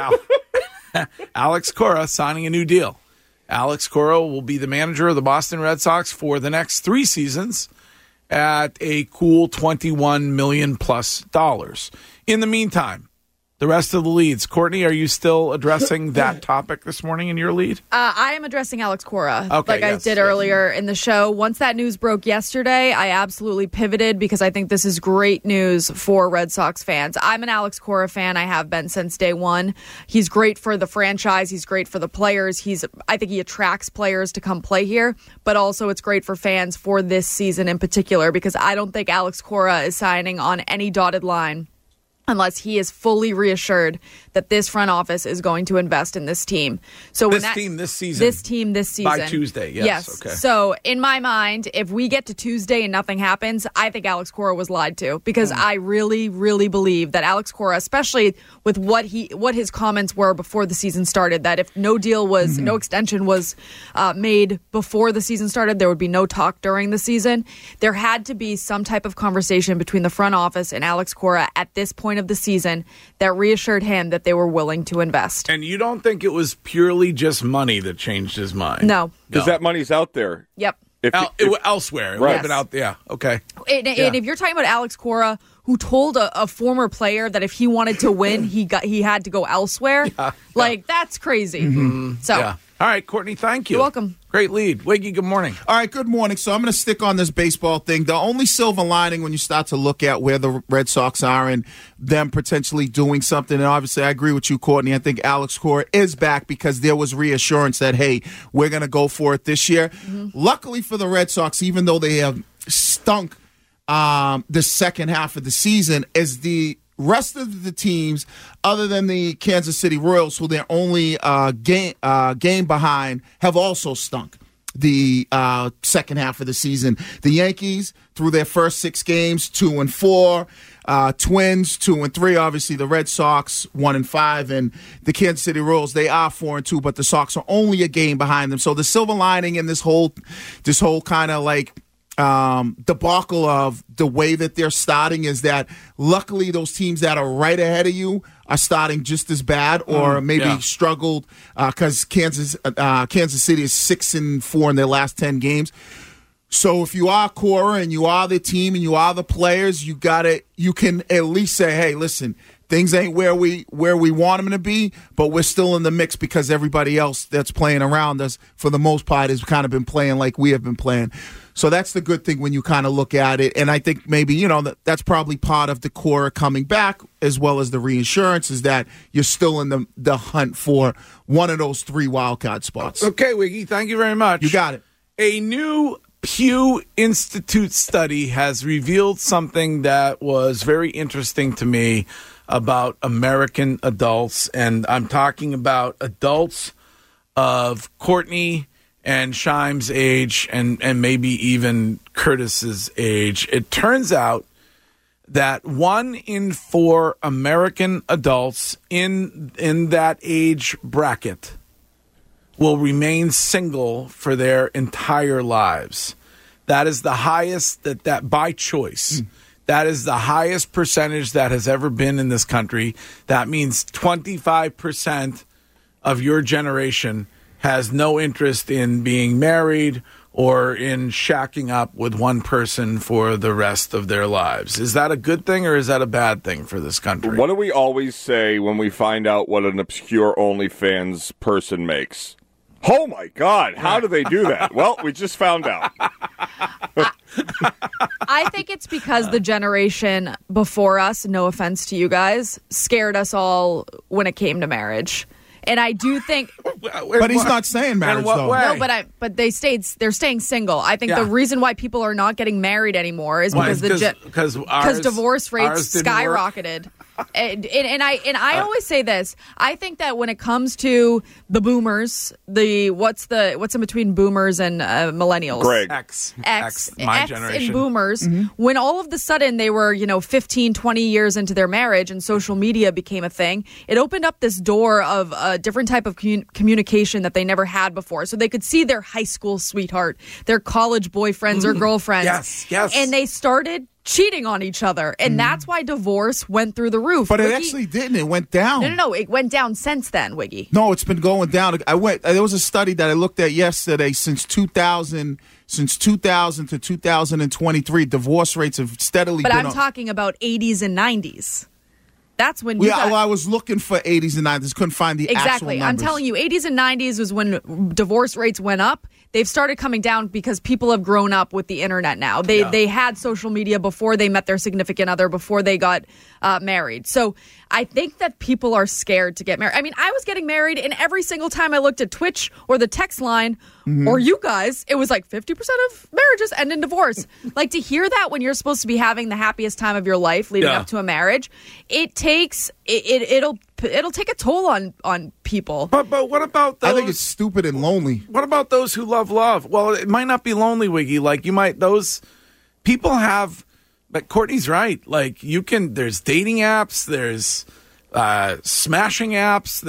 Cora signing a new deal. Alex Cora will be the manager of the Boston Red Sox for the next 3 seasons at a cool $21 million plus. In the meantime, the rest of the leads. Courtney, are you still addressing that topic this morning in your lead? I am addressing Alex Cora, okay, I did earlier in the show. Once that news broke yesterday, I absolutely pivoted because I think this is great news for Red Sox fans. I'm an Alex Cora fan. I have been since day one. He's great for the franchise. He's great for the players. I think he attracts players to come play here, but also it's great for fans for this season in particular because I don't think Alex Cora is signing on any dotted line unless he is fully reassured that this front office is going to invest in this team. So this team this season. By Tuesday, yes. Okay. So in my mind, if we get to Tuesday and nothing happens, I think Alex Cora was lied to because I really, really believe that Alex Cora, especially with what his comments were before the season started, that if no extension was made before the season started, there would be no talk during the season. There had to be some type of conversation between the front office and Alex Cora at this point of the season that reassured him that they were willing to invest. And you don't think it was purely just money that changed his mind? No. Because that money's out there. Yep. Elsewhere. It right. would have been out there. Yeah, okay. And if you're talking about Alex Cora, who told a former player that if he wanted to win, he had to go elsewhere, that's crazy. Mm-hmm. So. Yeah. All right, Courtney, thank you. You're welcome. Great lead. Wiggy, good morning. All right, good morning. So I'm going to stick on this baseball thing. The only silver lining when you start to look at where the Red Sox are and them potentially doing something, and obviously I agree with you, Courtney. I think Alex Cora is back because there was reassurance that, hey, we're going to go for it this year. Mm-hmm. Luckily for the Red Sox, even though they have stunk the second half of the season, as the rest of the teams, other than the Kansas City Royals, who they're only game behind, have also stunk the second half of the season. The Yankees, through their first 6 games, 2-4. Twins, 2-3. Obviously, the Red Sox, 1-5. And the Kansas City Royals, they are 4-2, but the Sox are only a game behind them. So the silver lining in this whole kind of debacle of the way that they're starting is that luckily those teams that are right ahead of you are starting just as bad or maybe struggled because Kansas City is 6-4 in their last 10 games. So if you are Cora and you are the team and you are the players, you can at least say, hey, listen, things ain't where we want them to be, but we're still in the mix because everybody else that's playing around us, for the most part, has kind of been playing like we have been playing. So that's the good thing when you kind of look at it. And I think maybe, that's probably part of the Cora coming back as well as the reinsurance is that you're still in the hunt for one of those 3 wildcard spots. Okay, Wiggy, thank you very much. You got it. A new Pew Institute study has revealed something that was very interesting to me about American adults, and I'm talking about adults of Courtney and Shime's age and maybe even Curtis's age. It turns out that 1 in 4 American adults in that age bracket will remain single for their entire lives. That is the highest that by choice. That is the highest percentage that has ever been in this country. That means 25% of your generation has no interest in being married or in shacking up with one person for the rest of their lives. Is that a good thing or is that a bad thing for this country? What do we always say when we find out what an obscure OnlyFans person makes? Oh, my God, how do they do that? Well, we just found out. I think it's because the generation before us, no offense to you guys, scared us all when it came to marriage. And I do think, but he's not saying marriage though. No, but they're staying single. I think the reason why people are not getting married anymore is because because divorce rates skyrocketed. And I always say this. I think that when it comes to the boomers, what's in between boomers and millennials? Greg. X, my generation. And boomers, when all of the sudden they were, 15, 20 years into their marriage and social media became a thing, it opened up this door of a different type of communication that they never had before. So they could see their high school sweetheart, their college boyfriends or girlfriends. Yes. And they started cheating on each other, and that's why divorce went through the roof. But Wiggy, it actually didn't. It went down. No, it went down since then, Wiggy. No, it's been going down. There was a study that I looked at yesterday. Since 2000 to 2023, divorce rates have steadily been. But I'm talking about 80s and 90s. That's when I was looking for 80s and 90s. Couldn't find the actual numbers. I'm telling you, 80s and 90s was when divorce rates went up. They've started coming down because people have grown up with the internet now. They had social media before they met their significant other, before they got married. So I think that people are scared to get married. I mean, I was getting married, and every single time I looked at Twitch or the text line or you guys, it was like 50% of marriages end in divorce. Like, to hear that when you're supposed to be having the happiest time of your life leading up to a marriage, it takes it'll take a toll on people. But what about those? I think it's stupid and lonely. What about those who love? Well, it might not be lonely, Wiggy. Like, those people have, but Courtney's right. Like, there's dating apps, there's smashing apps.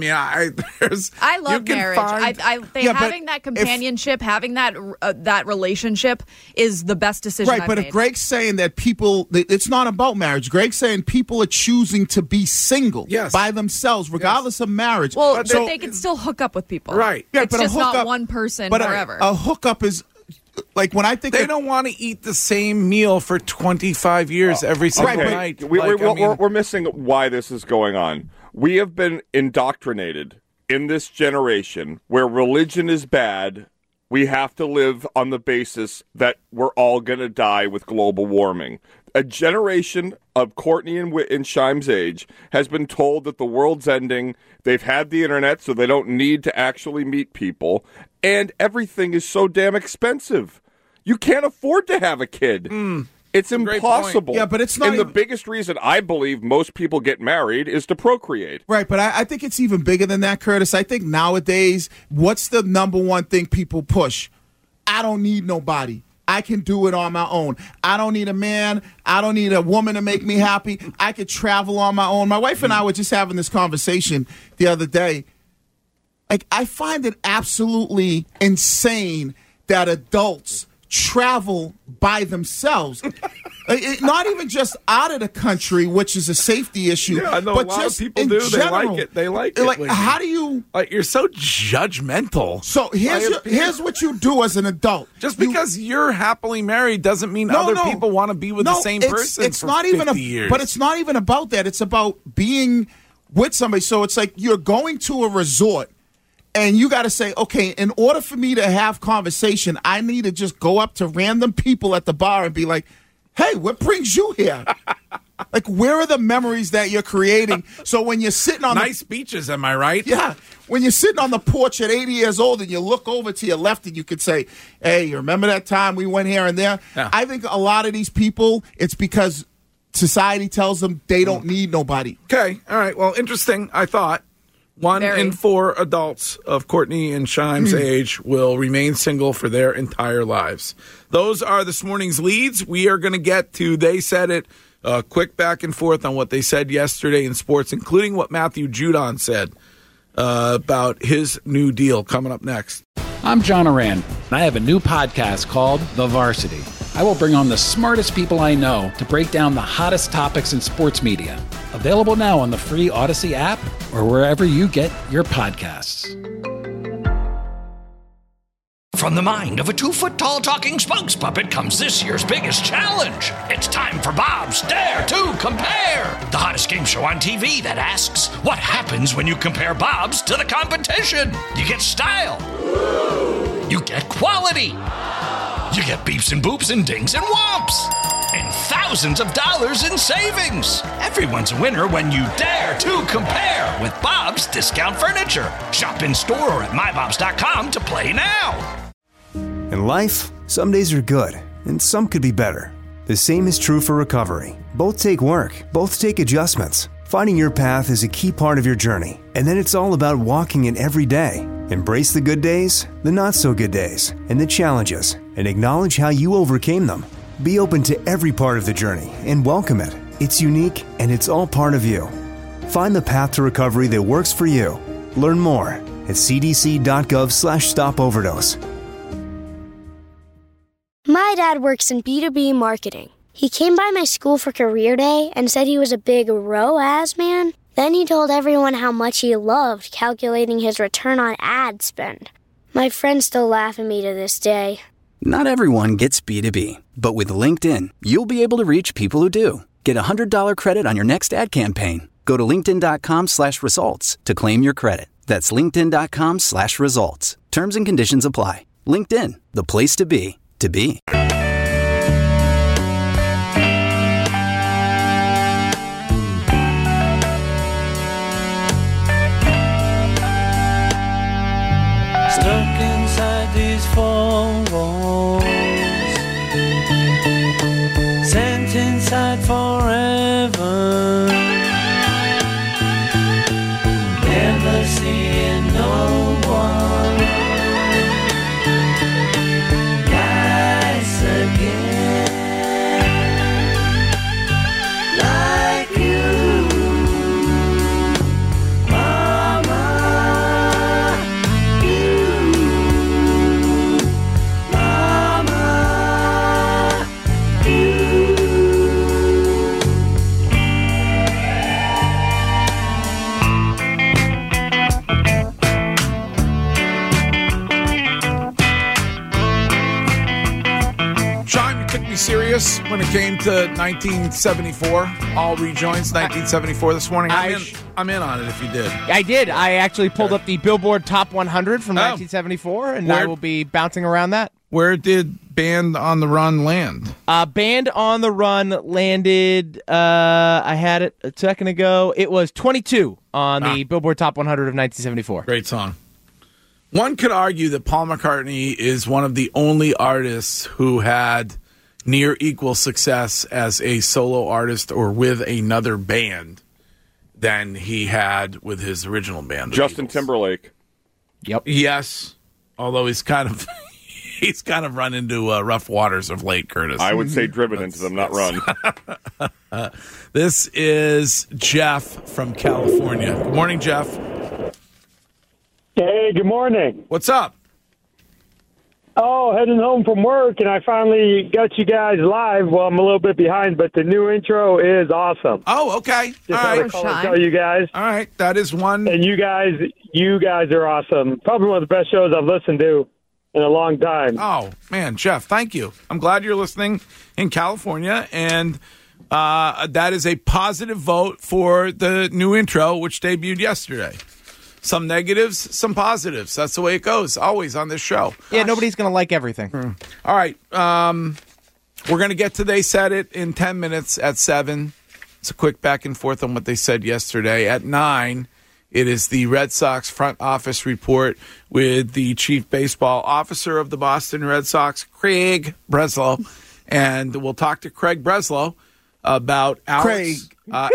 I love marriage. I think having that companionship, having that relationship is the best decision I've made. If Greg's saying that it's not about marriage. Greg's saying people are choosing to be single by themselves, regardless of marriage. Well, but they can still hook up with people. Right. Yeah, it's just not one person forever. A hookup is... Like, when I think they don't want to eat the same meal for 25 years every single night. We're missing why this is going on. We have been indoctrinated in this generation where religion is bad. We have to live on the basis that we're all going to die with global warming. A generation of Courtney and Shime's age has been told that the world's ending. They've had the internet, so they don't need to actually meet people. And everything is so damn expensive. You can't afford to have a kid. It's impossible. Yeah, but it's not. And the biggest reason I believe most people get married is to procreate. Right, but I think it's even bigger than that, Curtis. I think nowadays, what's the number one thing people push? I don't need nobody. I can do it on my own. I don't need a man. I don't need a woman to make me happy. I could travel on my own. My wife and I were just having this conversation the other day. Like, I find it absolutely insane that adults travel by themselves. Not even just out of the country, which is a safety issue. Yeah, I know but a lot just of people in do. General. They like it. Like, how do you... Like, you're so judgmental. So here's what you do as an adult. Just because you're happily married doesn't mean other people want to be with the same person it's for not 50 even years. But it's not even about that. It's about being with somebody. So it's like you're going to a resort, and you got to say, okay, in order for me to have conversation, I need to just go up to random people at the bar and be like, hey, what brings you here? Like, where are the memories that you're creating? So when you're sitting on nice beaches, am I right? Yeah. When you're sitting on the porch at 80 years old and you look over to your left and you could say, hey, you remember that time we went here and there? Yeah. I think a lot of these people, it's because society tells them they don't need nobody. Okay. All right. Well, interesting, I thought. 1 in 4 adults of Courtney and Shime's age will remain single for their entire lives. Those are this morning's leads. We are going to get to They Said It, quick back and forth on what they said yesterday in sports, including what Matthew Judon said about his new deal coming up next. I'm John Oran, and I have a new podcast called The Varsity. I will bring on the smartest people I know to break down the hottest topics in sports media. Available now on the free Odyssey app or wherever you get your podcasts. From the mind of a 2-foot-tall talking spokes puppet comes this year's biggest challenge. It's time for Bob's Dare to Compare, the hottest game show on TV that asks, what happens when you compare Bob's to the competition? You get style. You get quality. You get beeps and boops and dings and whomps. And thousands of dollars in savings. Everyone's a winner when you dare to compare with Bob's Discount Furniture. Shop in store or at mybobs.com to play now. In life, some days are good, and some could be better. The same is true for recovery. Both take work, both take adjustments. Finding your path is a key part of your journey, and then it's all about walking it every day. Embrace the good days, the not-so-good days, and the challenges, and acknowledge how you overcame them. Be open to every part of the journey and welcome it. It's unique, and it's all part of you. Find the path to recovery that works for you. Learn more at cdc.gov/stopoverdose. My dad works in B2B marketing. He came by my school for career day and said he was a big ROAS man. Then he told everyone how much he loved calculating his return on ad spend. My friends still laugh at me to this day. Not everyone gets B2B, but with LinkedIn, you'll be able to reach people who do. Get a $100 credit on your next ad campaign. Go to linkedin.com/results to claim your credit. That's linkedin.com/results. Terms and conditions apply. LinkedIn, the place to be. To be. Stuck inside these four walls, sent inside forever, never seeing no one. Serious when it came to 1974, all rejoins 1974 this morning. I'm in on it if you did. I did. I actually pulled up the Billboard Top 100 from 1974, and I will be bouncing around that. Where did Band on the Run land? Band on the Run landed, I had it a second ago. It was 22 on the Billboard Top 100 of 1974. Great song. One could argue that Paul McCartney is one of the only artists who had near equal success as a solo artist or with another band than he had with his original band. Justin Timberlake. Yep. Yes, although he's kind of run into rough waters of late, Curtis. I would say driven into them, not run. This is Jeff from California. Good morning, Jeff. Hey, good morning. What's up? Oh, heading home from work, and I finally got you guys live. Well, I'm a little bit behind, but the new intro is awesome. Oh, okay. Just all right. Tell you guys. All right, that is one. And you guys are awesome. Probably one of the best shows I've listened to in a long time. Oh, man, Jeff, thank you. I'm glad you're listening in California, and that is a positive vote for the new intro, which debuted yesterday. Some negatives, some positives. That's the way it goes, always on this show. Yeah, nobody's going to like everything. All right. We're going to get to They Said It in 10 minutes at 7. It's a quick back and forth on what they said yesterday. At 9, it is the Red Sox front office report with the chief baseball officer of the Boston Red Sox, Craig Breslow. And we'll talk to Craig Breslow about Alex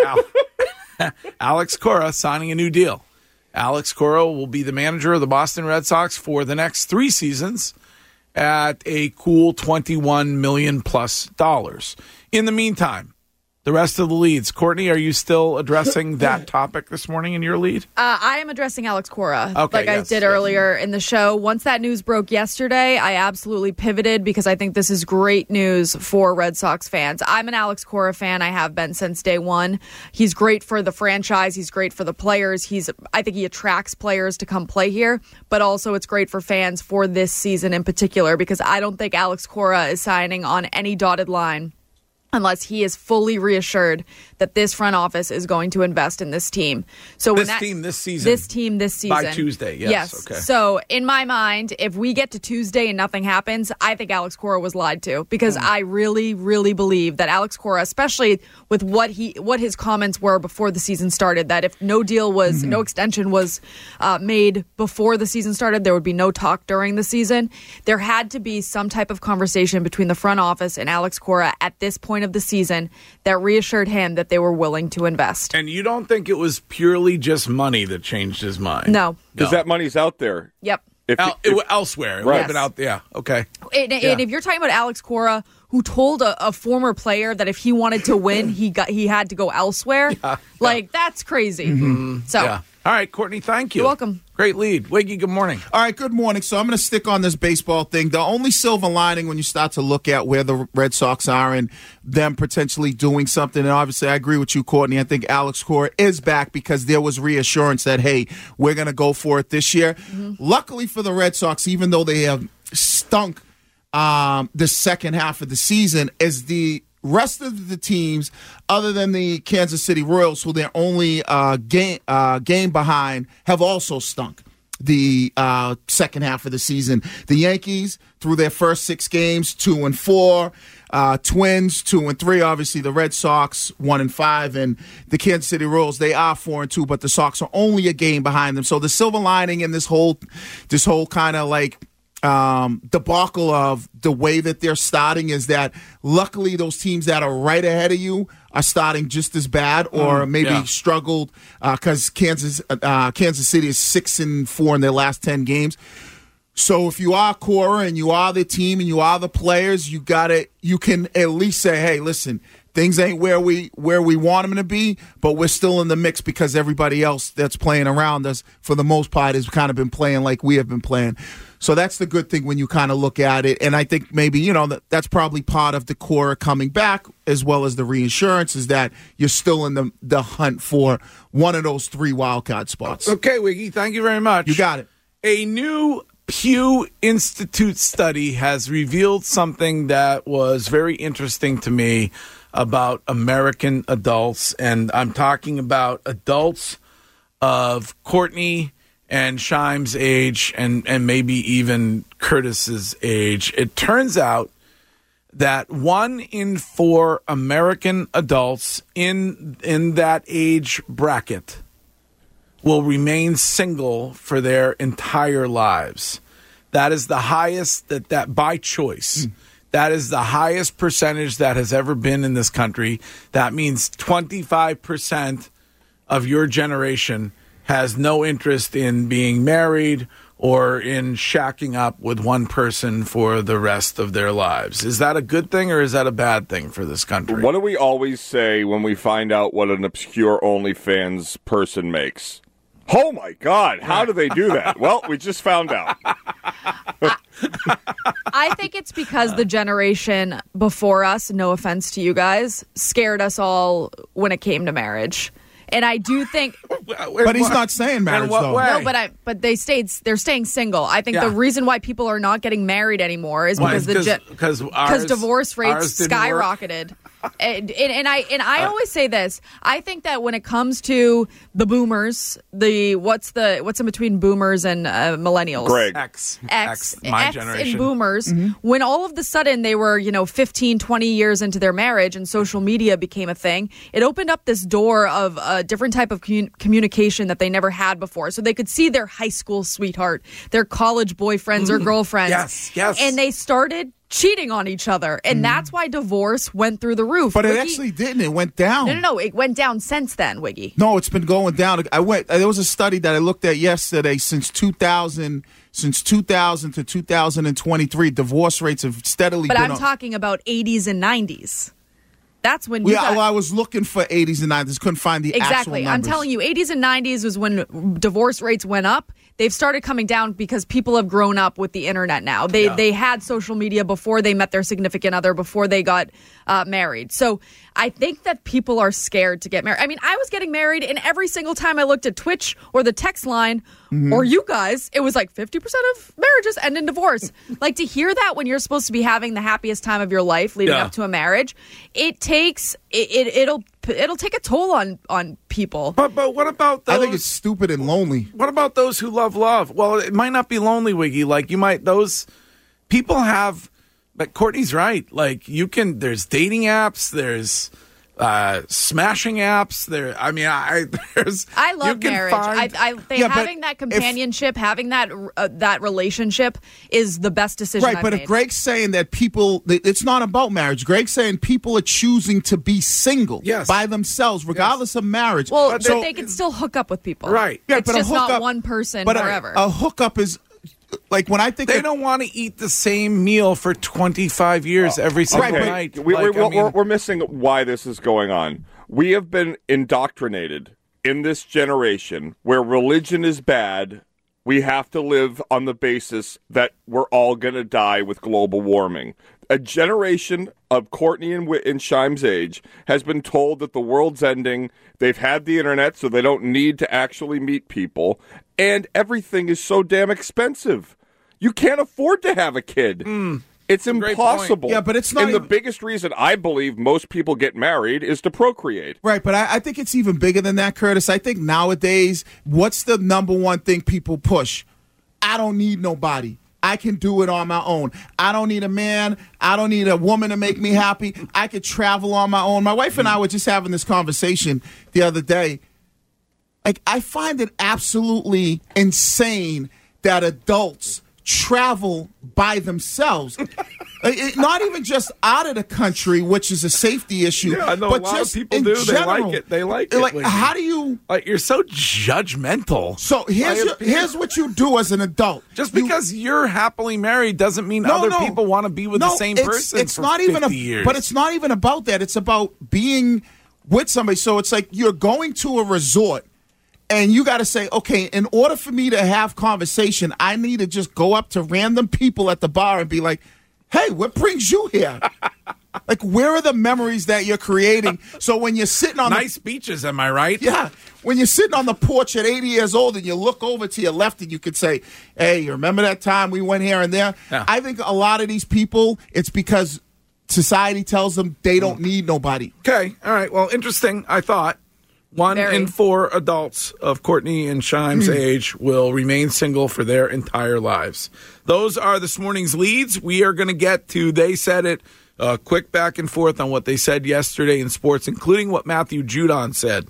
Cora signing a new deal. Alex Cora will be the manager of the Boston Red Sox for the next 3 seasons at a cool $21 million plus. In the meantime, the rest of the leads. Courtney, are you still addressing that topic this morning in your lead? I am addressing Alex Cora, Okay, I did earlier in the show. Once that news broke yesterday, I absolutely pivoted because I think this is great news for Red Sox fans. I'm an Alex Cora fan. I have been since day one. He's great for the franchise. He's great for the players. I think he attracts players to come play here, but also it's great for fans for this season in particular because I don't think Alex Cora is signing on any dotted line unless he is fully reassured that this front office is going to invest in this team. So this team this season. By Tuesday, yes. Okay. So in my mind, if we get to Tuesday and nothing happens, I think Alex Cora was lied to because I really, really believe that Alex Cora, especially with what his comments were before the season started, that if no extension was made before the season started, there would be no talk during the season. There had to be some type of conversation between the front office and Alex Cora at this point of the season that reassured him that they were willing to invest. And you don't think it was purely just money that changed his mind? No. Because that money's out there. Yep. Elsewhere. It Right. would have been out there. Yeah, okay. And if you're talking about Alex Cora, who told a former player that if he wanted to win, he had to go elsewhere, that's crazy. Mm-hmm. So. Yeah. All right, Courtney, thank you. You're welcome. Great lead. Wiggy, good morning. All right, good morning. So I'm going to stick on this baseball thing. The only silver lining when you start to look at where the Red Sox are and them potentially doing something, and obviously I agree with you, Courtney. I think Alex Cora is back because there was reassurance that, hey, we're going to go for it this year. Mm-hmm. Luckily for the Red Sox, even though they have stunk the second half of the season, is the rest of the teams, other than the Kansas City Royals, who they're only game behind, have also stunk the second half of the season. The Yankees, through their first 6 games, 2-4. Twins, 2-3. Obviously, the Red Sox, 1-5. And the Kansas City Royals, they are 4-2, but the Sox are only a game behind them. So the silver lining in this whole kind of like debacle of the way that they're starting is that luckily those teams that are right ahead of you are starting just as bad or maybe struggled because Kansas City is 6-4 in their last 10 games. So if you are Cora and you are the team and you are the players, you can at least say, hey, listen, things ain't where we want them to be, but we're still in the mix because everybody else that's playing around us, for the most part, has kind of been playing like we have been playing. So that's the good thing when you kind of look at it. And I think maybe, that's probably part of the Cora coming back as well as the reinsurance is that you're still in the hunt for one of those 3 wildcard spots. Okay, Wiggy, thank you very much. You got it. A new Pew Institute study has revealed something that was very interesting to me about American adults, and I'm talking about adults of Courtney and Shime's age and maybe even Curtis's age. It turns out that 1 in 4 American adults in that age bracket will remain single for their entire lives. That is the highest that by choice. That is the highest percentage that has ever been in this country. That means 25% of your generation has no interest in being married or in shacking up with one person for the rest of their lives. Is that a good thing or is that a bad thing for this country? What do we always say when we find out what an obscure OnlyFans person makes? Oh, my God, how do they do that? Well, we just found out. I think it's because the generation before us, no offense to you guys, scared us all when it came to marriage. And I do think, but he's not saying marriage though. No, but they're staying single. I think the reason why people are not getting married anymore is because because divorce rates skyrocketed. And I always say this. I think that when it comes to the boomers, what's in between boomers and millennials? Greg. X, my generation. And boomers, when all of the sudden they were, 15, 20 years into their marriage and social media became a thing, it opened up this door of a different type of communication that they never had before. So they could see their high school sweetheart, their college boyfriends or girlfriends. Yes. And they started cheating on each other, and that's why divorce went through the roof. But Wiggy, it actually didn't. It went down. No, it went down since then, Wiggy. No, it's been going down. There was a study that I looked at yesterday. Since 2000 to 2023, divorce rates have steadily. But been I'm talking about 80s and 90s. That's when you I was looking for 80s and 90s, couldn't find the actual numbers. I'm telling you, 80s and 90s was when divorce rates went up. They've started coming down because people have grown up with the internet now. They had social media before they met their significant other, before they got married. So I think that people are scared to get married. I mean, I was getting married, and every single time I looked at Twitch or the text line or you guys, it was like 50% of marriages end in divorce. Like, to hear that when you're supposed to be having the happiest time of your life leading up to a marriage, it takes it'll take a toll on people. But what about those? I think it's stupid and lonely. What about those who love? Well, it might not be lonely, Wiggy. Like, those people have, but Courtney's right. Like, there's dating apps, there's smashing apps. I love marriage. Having that companionship, having that relationship is the best decision I've made. If Greg's saying that it's not about marriage. Greg's saying people are choosing to be single by themselves, regardless of marriage. Well, but they can still hook up with people. Right. Yeah, it's just not one person forever. A hookup is... Like, when I think they don't want to eat the same meal for 25 years every single night. We're missing why this is going on. We have been indoctrinated in this generation where religion is bad. We have to live on the basis that we're all going to die with global warming. A generation of Courtney and Shime's age has been told that the world's ending. They've had the internet, so they don't need to actually meet people. And everything is so damn expensive. You can't afford to have a kid. It's impossible. Yeah, but it's not. And the biggest reason I believe most people get married is to procreate. Right, but I think it's even bigger than that, Curtis. I think nowadays, what's the number one thing people push? I don't need nobody. I can do it on my own. I don't need a man. I don't need a woman to make me happy. I could travel on my own. My wife and I were just having this conversation the other day. Like, I find it absolutely insane that adults travel by themselves. Not even just out of the country, which is a safety issue. Yeah, I know but a lot just of people in do. General. They like it. Like, how do you... Like, you're so judgmental. So here's what you do as an adult. Just because you're happily married doesn't mean other people want to be with the same person it's for not 50 even years. But it's not even about that. It's about being with somebody. So it's like you're going to a resort, and you got to say, okay, in order for me to have conversation, I need to just go up to random people at the bar and be like, hey, what brings you here? Like, where are the memories that you're creating? So when you're sitting on nice beaches, am I right? Yeah. When you're sitting on the porch at 80 years old and you look over to your left and you could say, hey, you remember that time we went here and there? Yeah. I think a lot of these people, it's because society tells them they don't need nobody. Okay. All right. Well, interesting, I thought. 1 in 4 adults of Courtney and Shime's age will remain single for their entire lives. Those are this morning's leads. We are going to get to They Said It, quick back and forth on what they said yesterday in sports, including what Matthew Judon said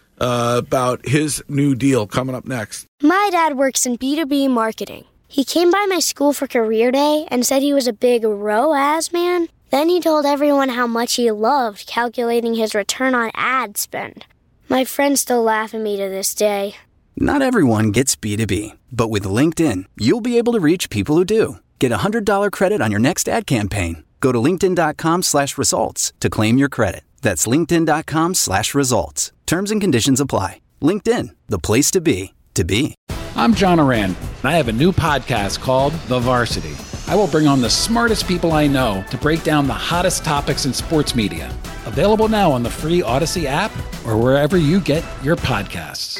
about his new deal coming up next. My dad works in B2B marketing. He came by my school for career day and said he was a big ROAS man. Then he told everyone how much he loved calculating his return on ad spend. My friends still laugh at me to this day. Not everyone gets B2B, but with LinkedIn, you'll be able to reach people who do. Get a $100 credit on your next ad campaign. Go to linkedin.com/results to claim your credit. That's linkedin.com/results. Terms and conditions apply. LinkedIn, the place to be, to be. I'm John Oran, and I have a new podcast called The Varsity. I will bring on the smartest people I know to break down the hottest topics in sports media. Available now on the free Odyssey app or wherever you get your podcasts.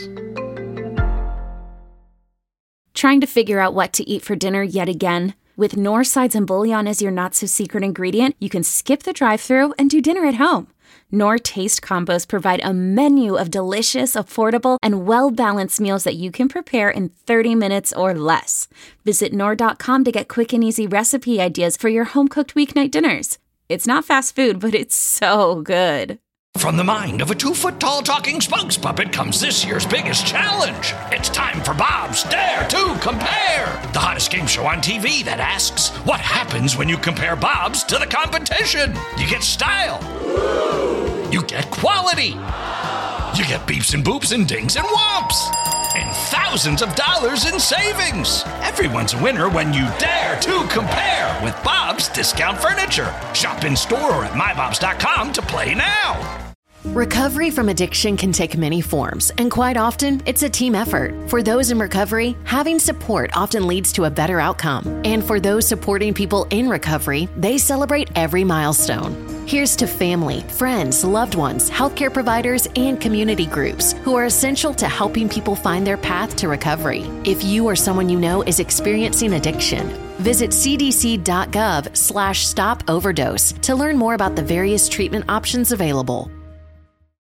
Trying to figure out what to eat for dinner yet again? With Knorr Sides and Bouillon as your not-so-secret ingredient, you can skip the drive-thru and do dinner at home. Knorr Taste Combos provide a menu of delicious, affordable, and well-balanced meals that you can prepare in 30 minutes or less. Visit Knorr.com to get quick and easy recipe ideas for your home-cooked weeknight dinners. It's not fast food, but it's so good. From the mind of a 2-foot-tall talking spunks puppet comes this year's biggest challenge. It's time for Bob's Dare to Compare, the hottest game show on TV that asks, what happens when you compare Bob's to the competition? You get style. You get quality. You get beeps and boops and dings and whomps. and thousands of dollars in savings. Everyone's a winner when you dare to compare with Bob's Discount Furniture. Shop in store or at mybobs.com to play now. Recovery from addiction can take many forms, and quite often, it's a team effort. For those in recovery, having support often leads to a better outcome. And for those supporting people in recovery, they celebrate every milestone. Here's to family, friends, loved ones, healthcare providers, and community groups who are essential to helping people find their path to recovery. If you or someone you know is experiencing addiction, visit cdc.gov/stop overdose to learn more about the various treatment options available.